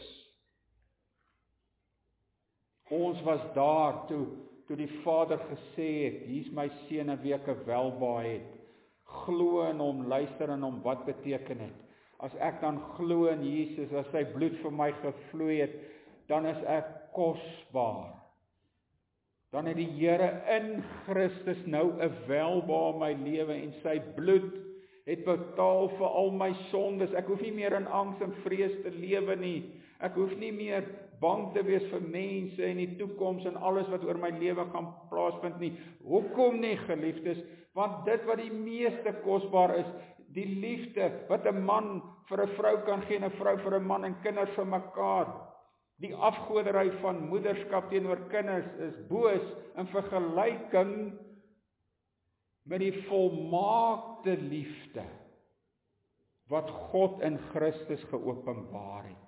Ons was daar toe die Vader gesê het, hier's my seun in wie ek welbehae het. Glo in hom, luister in hom, wat beteken dit? As ek dan glo in Jesus, as sy bloed vir my gevloei het, dan is ek kosbaar. Dan het die Here in Christus nou 'n welbehae in my lewe en sy bloed het betaal vir al my sondes. Ek hoef nie meer in angs en vrees te lewe nie. Ek hoef nie meer bang te wees vir mense en die toekoms en alles wat oor my lewe gaan plaasvind nie. Hoekom nie, geliefdes? Want dit wat die meeste kosbaar is, die liefde wat 'n man vir 'n vrou kan gee en 'n vrou vir 'n man en kinders vir mekaar. Die afgoderry van moederskap teenoor kinders is boos in vergelyking met die volmaakte liefde wat God in Christus geopenbaar het.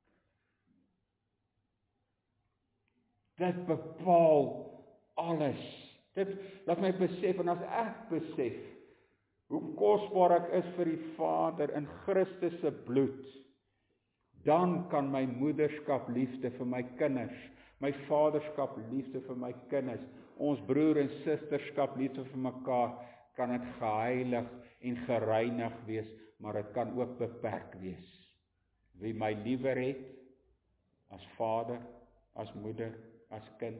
Dit bepaal alles. Dit laat my besef, en as ek besef hoe kosbaar ek is vir die Vader in Christus se bloed, dan kan my moederskap liefde vir my kinders, my vaderskap liefde vir my kinders, ons broer en susterskap liefde vir mekaar, kan dit geheilig en gereinig wees, maar dit kan ook beperk wees. Wie my liewer het, as vader, as moeder, as kind.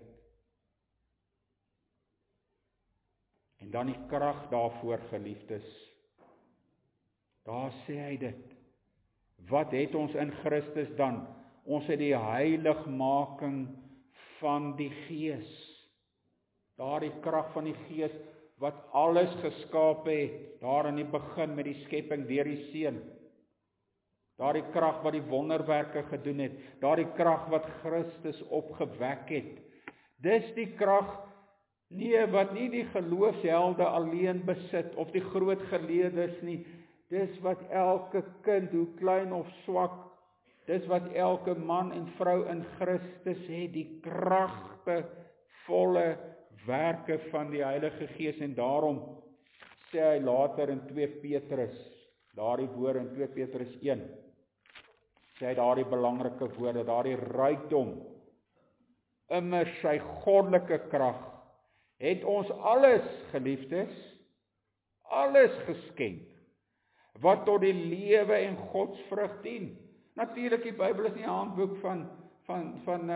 En dan die krag daarvoor, geliefdes. Daar sê hy dit. Wat het ons in Christus dan? Ons het die heiligmaking van die Gees. Daardie krag van die Gees wat alles geskape het, daar in die begin met die skepping deur die Seun. Daardie krag wat die wonderwerke gedoen het, daardie krag wat Christus opgewek het. Dis die krag wat nie die geloofshelde alleen besit of die groot geleerdes nie. Dis wat elke kind, hoe klein of swak, dis wat elke man en vrou in Christus het, die kragtevolle werke van die Heilige Gees. En daarom sê hy later in 2 Petrus, daardie woorde in 2 Petrus 1, sê hy daardie belangrike woorde, daardie rykdom, immer sy goddelike krag, het ons alles, geliefdes, alles geskenk, wat tot die lewe en godsvrug dien. Natuurlik, die Bybel is nie 'n handboek van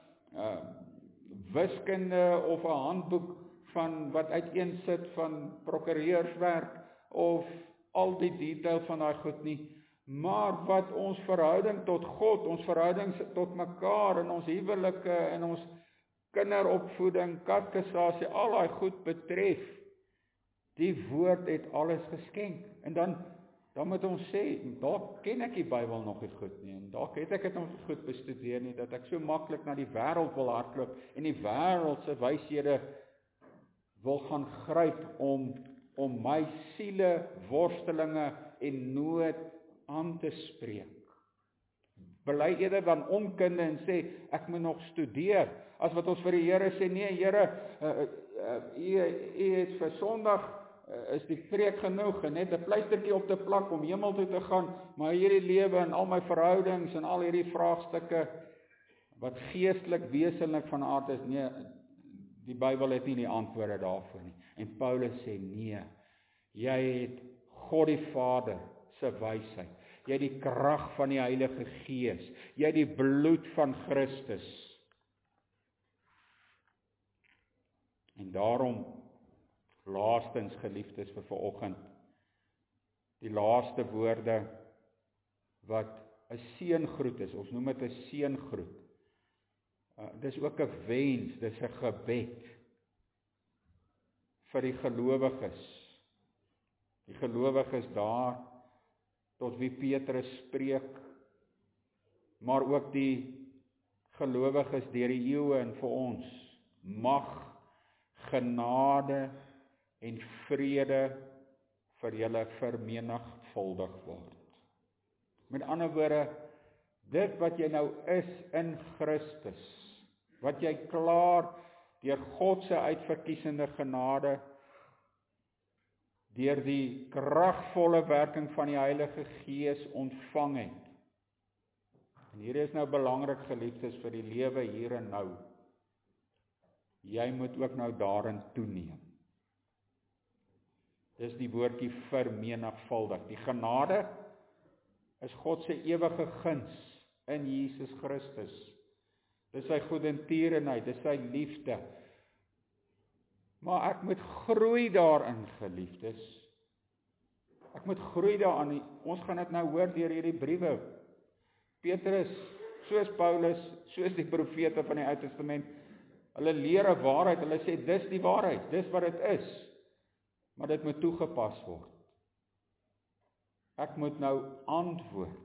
wiskunde of 'n handboek van wat uiteensit van prokureurswerk of al die detail van daai goed nie, maar wat ons verhouding tot God, ons verhouding tot mekaar in ons huwelike en ons kinderopvoeding, katekisasie, al daai goed betref. Die woord het alles geskenk. En dan moet ons sê, dalk ken ek die Bybel nog nie goed nie, en dalk het ek dit nog nie goed bestudeer nie, dat ek so maklik na die wêreld wil hardloop en die wêreld se wyshede wil gaan gryp om my siele, worstelinge en nood aan te spreek. Bely eerder dan onkunde en sê, ek moet nog studeer, as wat ons vir die Here sê, nee Here, u het vir Sondag, is die preek genoeg, en net 'n pleistertjie op te plak om hemel toe te gaan, maar hierdie lewe en al my verhoudings en al hierdie vraagstukke, wat geestelik, wesenlik van aard is, nee, die Bybel het nie die antwoorde daarvoor nie. En Paulus sê, nee, jy het God die Vader se wysheid, jy het die krag van die Heilige Gees, jy het die bloed van Christus. En daarom, laastens, geliefdes, vir vanoggend, die laaste woorde, wat 'n seëngroet is, ons noem dit 'n seëngroet. Dis ook 'n wens, dis 'n gebed, vir die gelowiges. Die gelowiges daar, tot wie Petrus spreek, maar ook die gelowiges deur die eeue en vir ons, mag genade en vrede vir julle vermenigvuldig word. Met ander woorde, dit wat jy nou is in Christus, wat jy klaar deur God se uitverkiesende genade, deur die kragvolle werking van die Heilige Gees ontvang het. En hier is nou belangrik, geliefdes, vir die lewe hier en nou. Jy moet ook nou daarin toeneem. Dis die woordjie vermenigvuldig. Die genade is God se ewige guns in Jesus Christus. Dis sy goedertierenheid, dis sy liefde. Maar ek moet groei daarin, geliefdes. Ek moet groei daarin. Ons gaan dit nou hoor deur hierdie briewe. Petrus, soos Paulus, soos die profete van die Ou Testament, hulle leer 'n waarheid, hulle sê dis die waarheid, dis wat dit is. Maar dit moet toegepas word. Ek moet nou antwoord.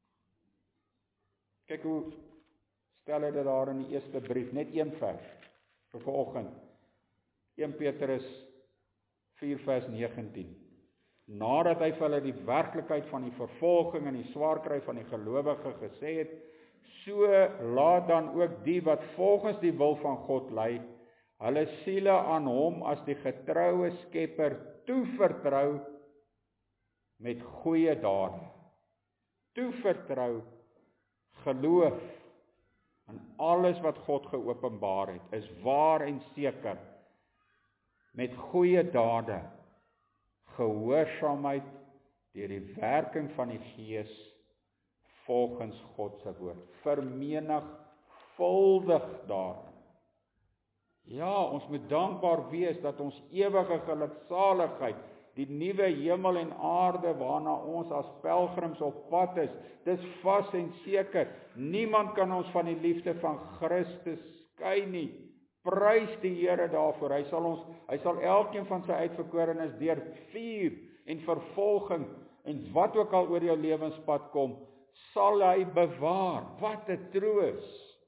Kyk hoe stel hy dit daar in die eerste brief, net een vers vir vanoggend. 1 Petrus 4 vers 19. Nadat hy vir hulle die werklikheid van die vervolging en die swaarkry van die gelowige gesê het, so laat dan ook die wat volgens die wil van God lei, hulle siele aan hom as die getroue Skepper toevertrou met goeie dade. Toevertrou, geloof aan alles wat God geopenbaar het, is waar en seker. Met goeie dade, gehoorsaamheid deur die werking van die Gees volgens God se woord. Vermenigvuldig daarin. Ja, ons moet dankbaar wees dat ons ewige geluksaligheid, die nuwe hemel en aarde waarna ons as pelgrims op pad is, dis vas en seker. Niemand kan ons van die liefde van Christus skei nie. Prys die Here daarvoor. Hy sal elkeen van sy uitverkorenes deur vuur en vervolging en wat ook al oor jou lewenspad kom, sal hy bewaar. Wat 'n troos.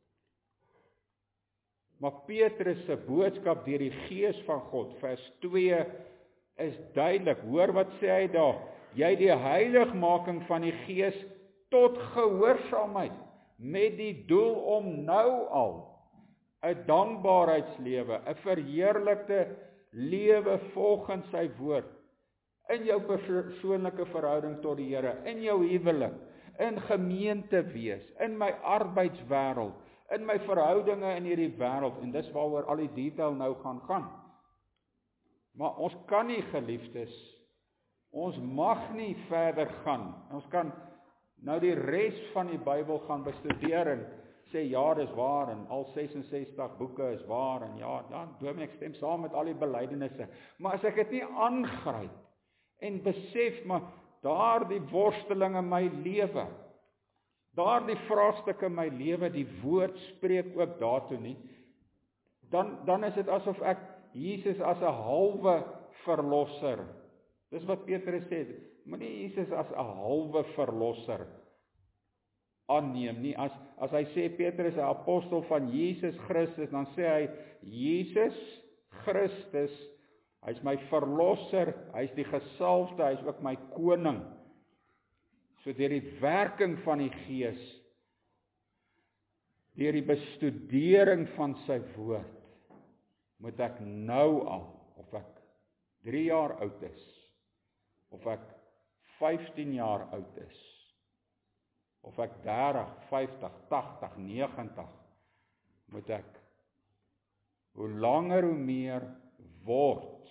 Maar Petrus se boodskap deur die Gees van God, vers 2 is duidelik. Hoor wat sê hy daar? Jy die heiligmaking van die Gees tot gehoorsaamheid met die doel om nou al 'n dankbaarheidslewe, 'n verheerlikte lewe volgens sy woord, in jou persoonlike verhouding tot die Here, in jou huwelik, in gemeente wees, in my arbeidswêreld, in my verhoudinge in hierdie wêreld, en dis waaroor al die detail nou gaan. Maar ons kan nie, geliefdes, ons mag nie verder gaan. Ons kan nou die res van die Bybel gaan bestudeer en sê ja, dis waar, en al 66 boeke is waar, en ja, dominee, ek stem saam met al die belydenisse. Maar as ek dit nie aangryp en besef, maar daardie worsteling in my lewe, daardie vraagstukke in my lewe, die woord spreek ook daartoe nie, dan is dit asof ek Jesus as 'n halwe verlosser, dis wat Petrus sê, moenie Jesus as 'n halwe verlosser aanneem nie. As hy sê Petrus is 'n apostel van Jesus Christus, dan sê hy Jesus Christus, hy's my verlosser, hy's die gesalfde, hy's ook my koning. So deur die werking van die Gees, deur die bestudering van sy woord, moet ek nou al, of ek 3 jaar oud is, of ek 15 jaar oud is, of ek 30, 50, 80, 90, moet ek hoe langer hoe meer word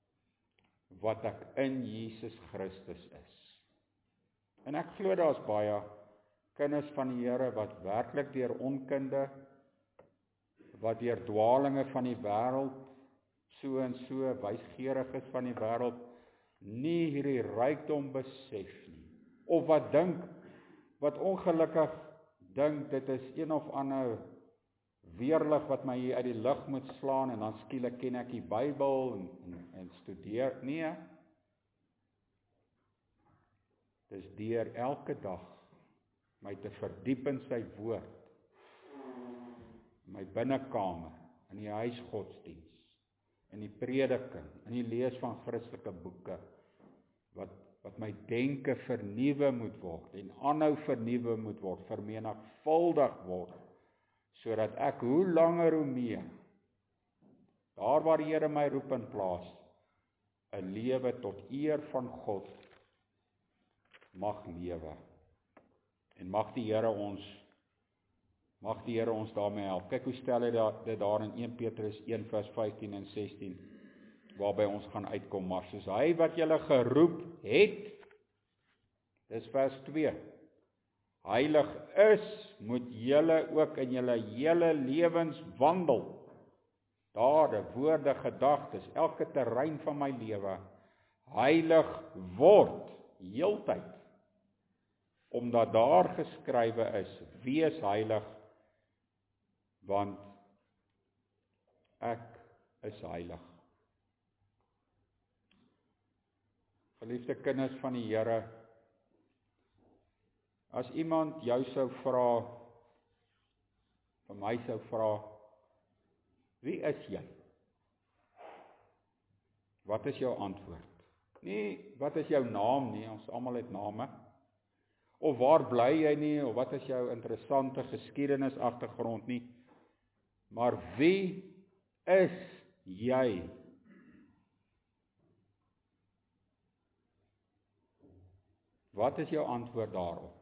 wat ek in Jesus Christus is. En ek glo daar's baie kinders van die Here wat werklik deur onkunde, wat deur dwalinge van die wêreld, so en so wysgeeriges van die wêreld, nie hierdie rykdom besef nie, of wat ongelukkig dink dit is een of ander weerlig wat my hier uit die lug moet slaan, en dan skielik ken ek die Bybel en studeer. Nee, dis deur elke dag my te verdiep in sy woord, in my binnekamer, in die huisgodsdiens, in die prediking, in die lees van Christelike boeke, wat my denke vernuwe moet word, en aanhou vernuwe moet word, vermenigvuldig word, sodat ek hoe langer hoe meer, daar waar die Here my roep en plaas, 'n lewe tot eer van God mag lewe. En mag die Here ons daarmee help. Kyk hoe stel hy dit daar in 1 Petrus 1 vers 15 en 16, waarby ons gaan uitkom, maar soos hy wat julle geroep het, dis vers 2, heilig is, moet julle ook in julle hele lewens wandel, dade, woorde, gedagtes, elke terrein van my lewe, heilig word, heeltyd, omdat daar geskrywe is, wees heilig, want ek is heilig. Geliefde kinders van die Here, as iemand jou sou vra, vir my sou vra, wie is jy? Wat is jou antwoord? Nie, wat is jou naam nie, ons almal het name. Of waar bly jy nie, of wat is jou interessante geskiedenis agtergrond nie. Maar wie is jy? Wat is jou antwoord daarop?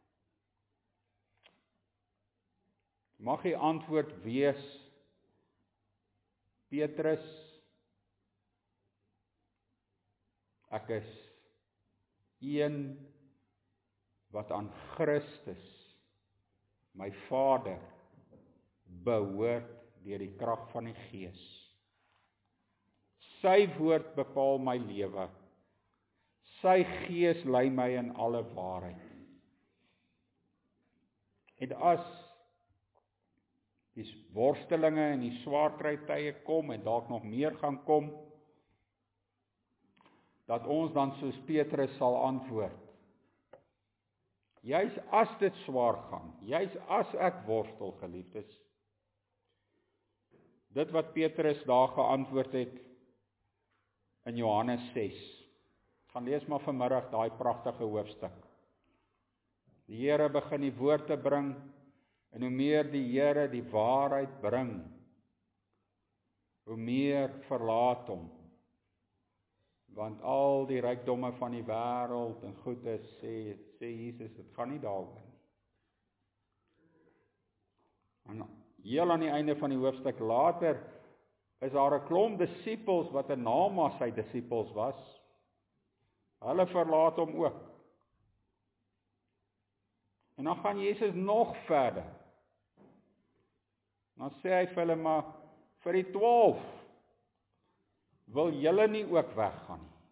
Mag die antwoord wees, Petrus, ek is een wat aan Christus, my Vader, behoort deur die krag van die Gees. Sy woord bepaal my lewe. Sy Gees lei my in alle waarheid. En as die worstelinge en die swaarkrytye kom en dalk nog meer gaan kom, dat ons dan soos Petrus sal antwoord. Juis as dit swaar gaan, juis as ek worstel, geliefdes, dit wat Petrus daar geantwoord het in Johannes 6. Gaan lees maar vanmiddag daai pragtige hoofstuk. Die Here begin die woord te bring, en hoe meer die Here die waarheid bring, hoe meer verlaat hom. Want al die rykdomme van die wêreld en goedes, sê Jesus, dit gaan nie daaroor nie. En heel aan die einde van die hoofstuk later, is daar 'n klomp disippels wat 'n naam as sy disippels was. Hulle verlaat hom ook. En dan gaan Jesus nog verder. Dan sê hy vir hulle, maar vir die 12, wil julle nie ook weggaan nie.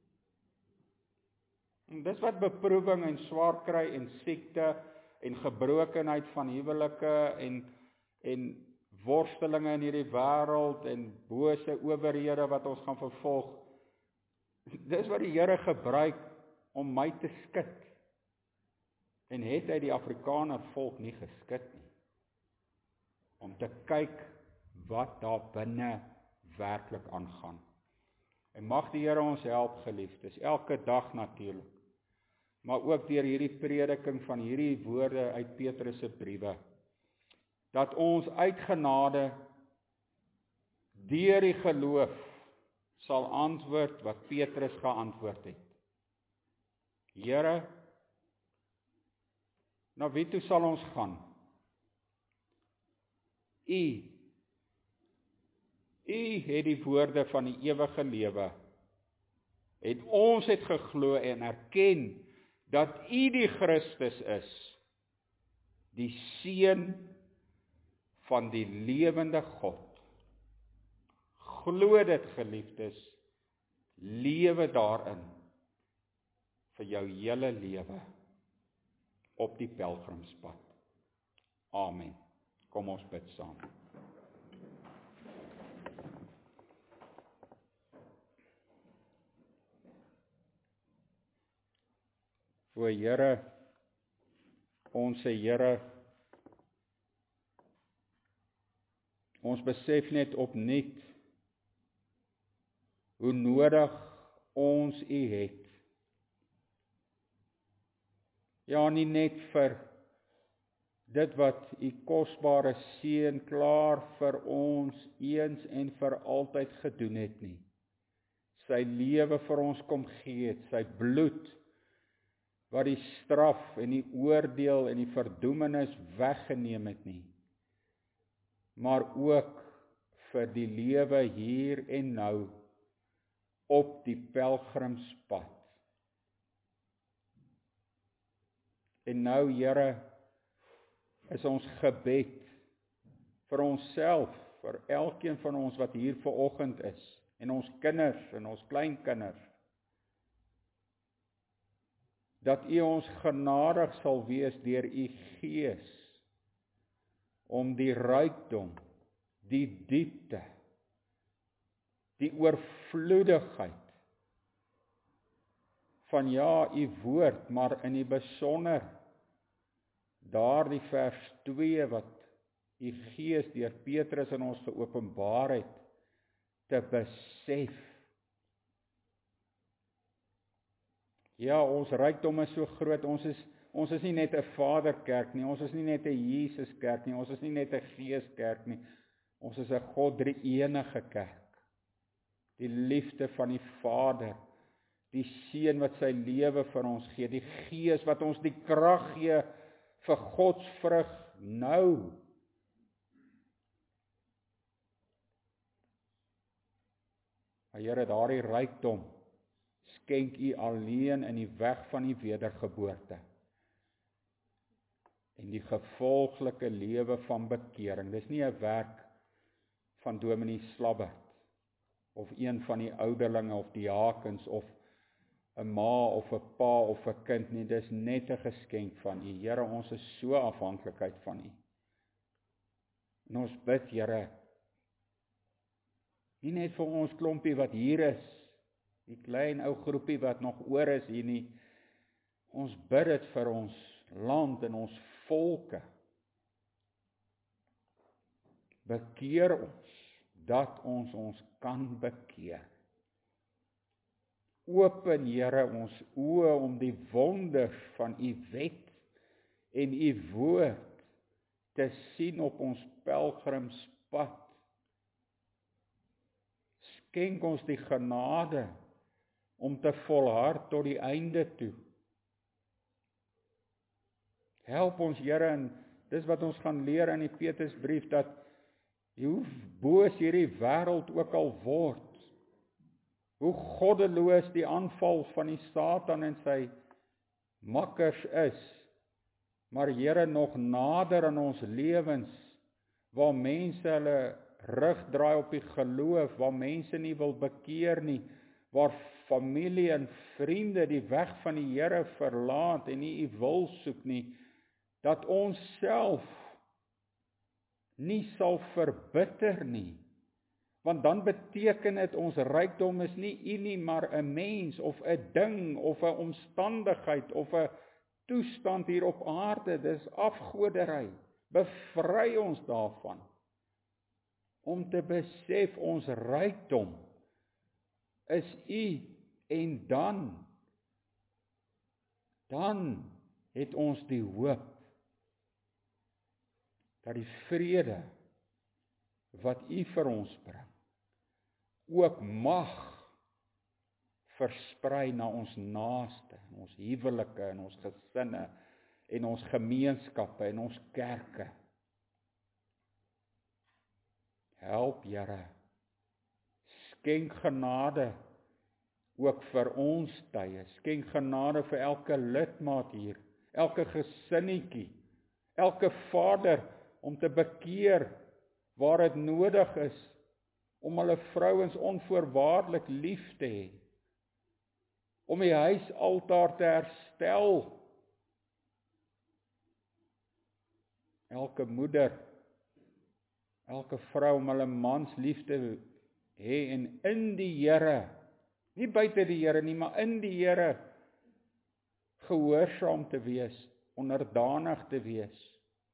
En dis wat beproewing en swaar kry en siekte en gebrokenheid van huwelike en worstelinge in hierdie wêreld en bose owerhede wat ons gaan vervolg. Dis wat die Here gebruik om my te skud. En het hy die Afrikaner volk nie geskit nie. Om te kyk wat daar binne werklik aangaan. En mag die Here ons help, geliefdes, elke dag natuurlik. Maar ook deur hierdie prediking van hierdie woorde uit Petrus se briewe, dat ons uit genade deur die geloof sal antwoord wat Petrus geantwoord het. Here, na wie toe sal ons gaan? U het die woorde van die ewige lewe. En ons het geglo en erken dat U die Christus is, die Seun van die lewende God. Glo dit, geliefdes, lewe daarin vir jou hele lewe op die pelgrimspad. Amen. Kom ons bid saam. O Here, ons Here, ons besef net opnuut hoe nodig ons U het. Ja, nie net vir dit wat u kosbare seun klaar vir ons eens en vir altyd gedoen het nie. Sy lewe vir ons kom gee het, sy bloed wat die straf en die oordeel en die verdoemenis weggeneem het nie, maar ook vir die lewe hier en nou op die pelgrimspad. En nou, Here, is ons gebed vir onsself, vir elkeen van ons wat hier vanoggend is, en ons kinders en ons kleinkinders, dat U ons genadig sal wees deur U Gees, om die rykdom, die diepte, die oorvloedigheid van U woord, maar in die besonder daardie vers 2 wat U Gees deur Petrus in ons geopenbaar het, te besef. Ja, ons rykdom is so groot, ons is nie net 'n Vaderkerk nie, ons is nie net 'n Jesuskerk nie, ons is nie net 'n Geeskerk nie, ons is 'n God drie-enige kerk. Die liefde van die Vader, die Seun wat sy lewe vir ons gee, die Gees wat ons die krag gee vir godsvrug nou. Maar Here, daardie rykdom skenk U alleen in die weg van die wedergeboorte en die gevolglike lewe van bekering. Dis nie 'n werk van Dominee Slabbert of een van die ouderlinge of diakens of 'n ma of 'n pa of 'n kind nie, dis net 'n geskenk van U. Here, ons is so afhanklikheid van U. En ons bid, Here, nie net vir ons klompie wat hier is, die klein ou groepie wat nog oor is hier nie, ons bid dit vir ons land en ons volke. Bekeer ons, dat ons kan bekeer. Open, Here, ons oë om die wonders van U wet en U woord te sien op ons pelgrimspad. Skenk ons die genade om te volhard tot die einde toe. Help ons, Here, en dis wat ons gaan leer in die Petrusbrief, dat hoe boos hierdie wêreld ook al word, hoe goddeloos die aanval van die Satan en sy makkers is, maar Here, nog nader in ons lewens, waar mense hulle rug draai op die geloof, waar mense nie wil bekeer nie, waar familie en vriende die weg van die Here verlaat en nie U wil soek nie, dat ons self nie sal verbitter nie, want dan beteken dit ons rykdom is nie U nie, maar 'n mens of 'n ding of 'n omstandigheid of 'n toestand hier op aarde. Dis afgodery. Bevry ons daarvan om te besef ons rykdom is U, en dan het ons die hoop dat die vrede wat U vir ons bring ook mag versprei na ons naaste, in ons huwelike, in ons gesinne, en ons gemeenskappe, en ons kerke. Help, Here, skenk genade ook vir ons tye, skenk genade vir elke lidmaat hier, elke gesinnetjie, elke vader om te bekeer waar dit nodig is, om hulle vrouens onvoorwaardelik lief te hê, om die huisaltaar te herstel. Elke moeder, elke vrou om hulle mans lief te hê en in die Here, nie buite die Here nie, maar in die Here gehoorsaam te wees, onderdanig te wees.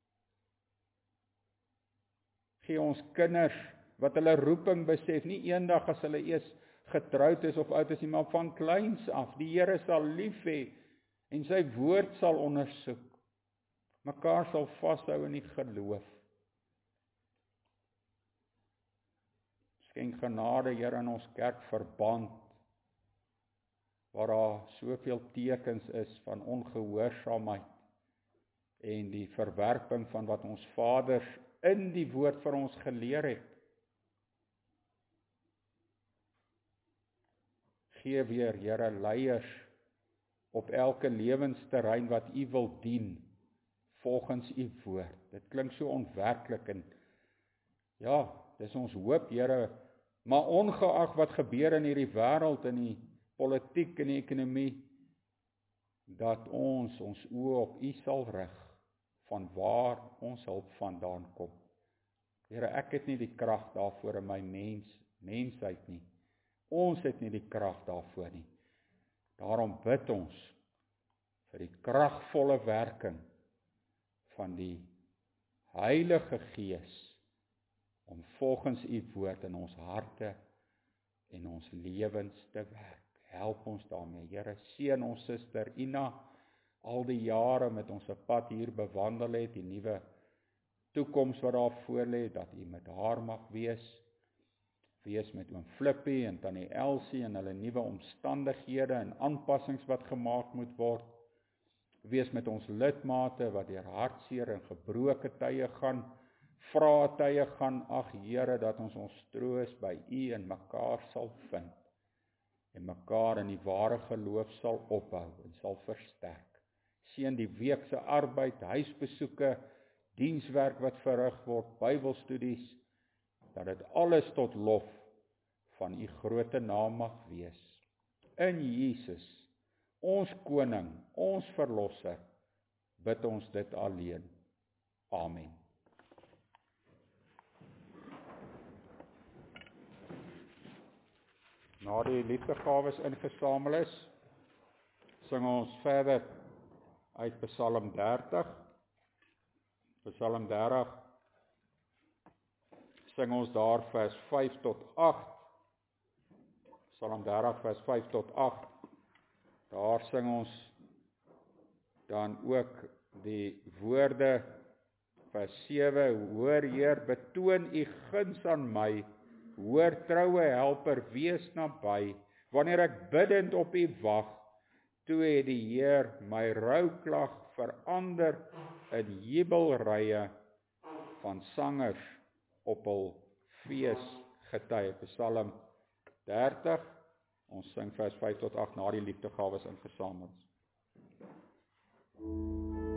Gee ons kinders wat hulle roeping besef, nie eendag as hulle eers getroud is of oud is nie, maar van kleins af, die Here sal lief hê en sy woord sal ondersoek. mekaar sal vashou in die geloof. Skenk genade, Here, in ons kerkverband, waar daar soveel tekens is van ongehoorsaamheid en die verwerping van wat ons vaders in die woord vir ons geleer het. Gee weer, Here, leiers op elke lewensterrein wat U wil dien, volgens U woord. Dit klink so onwerklik en ja, dis ons hoop, Here, maar ongeag wat gebeur in hierdie wêreld, in die politiek en die ekonomie, dat ons oë op U sal rig, van waar ons hulp vandaan kom. Here, ek het nie die krag daarvoor in my mensheid nie. Ons het nie die krag daarvoor nie. Daarom bid ons vir die kragvolle werking van die Heilige Gees om volgens U woord in ons harte en ons lewens te werk. Help ons daarmee, Here, seën ons suster Ina, al die jare met ons 'n pad hier bewandel het, die nuwe toekoms wat daar voor lê, dat U met haar mag wees met oom Flippie en tannie Elsie en hulle nuwe omstandighede en aanpassings wat gemaak moet word, wees met ons lidmate wat deur hartseer en gebroke tye gaan, vrae tye gaan, ag Here, dat ons troos by U en mekaar sal vind, en mekaar in die ware geloof sal ophou en sal versterk. Seën die week se arbeid, huisbesoeke, dienswerk wat verrig word, Bybelstudies, dat dit alles tot lof van U groote naam mag wees. In Jesus, ons koning, ons verlosser, bid ons dit alleen. Amen. Na die liefdegawes ingesamel is, sing ons verder uit Psalm 30. Psalm 30 sing ons daar vers 5 tot 8. Psalm 30 vers 5 tot 8. Daar sing ons dan ook die woorde vers 7. Hoor Heer, betoon U guns aan my. Hoor troue helper, wees naby. Wanneer ek biddend op U wag, toe het die Heer my rouklag verander in jubelrye van sangers op hul feesgetuie. Psalm 30, ons sing vers 5 tot 8 na die liefdegawes ingesamel is.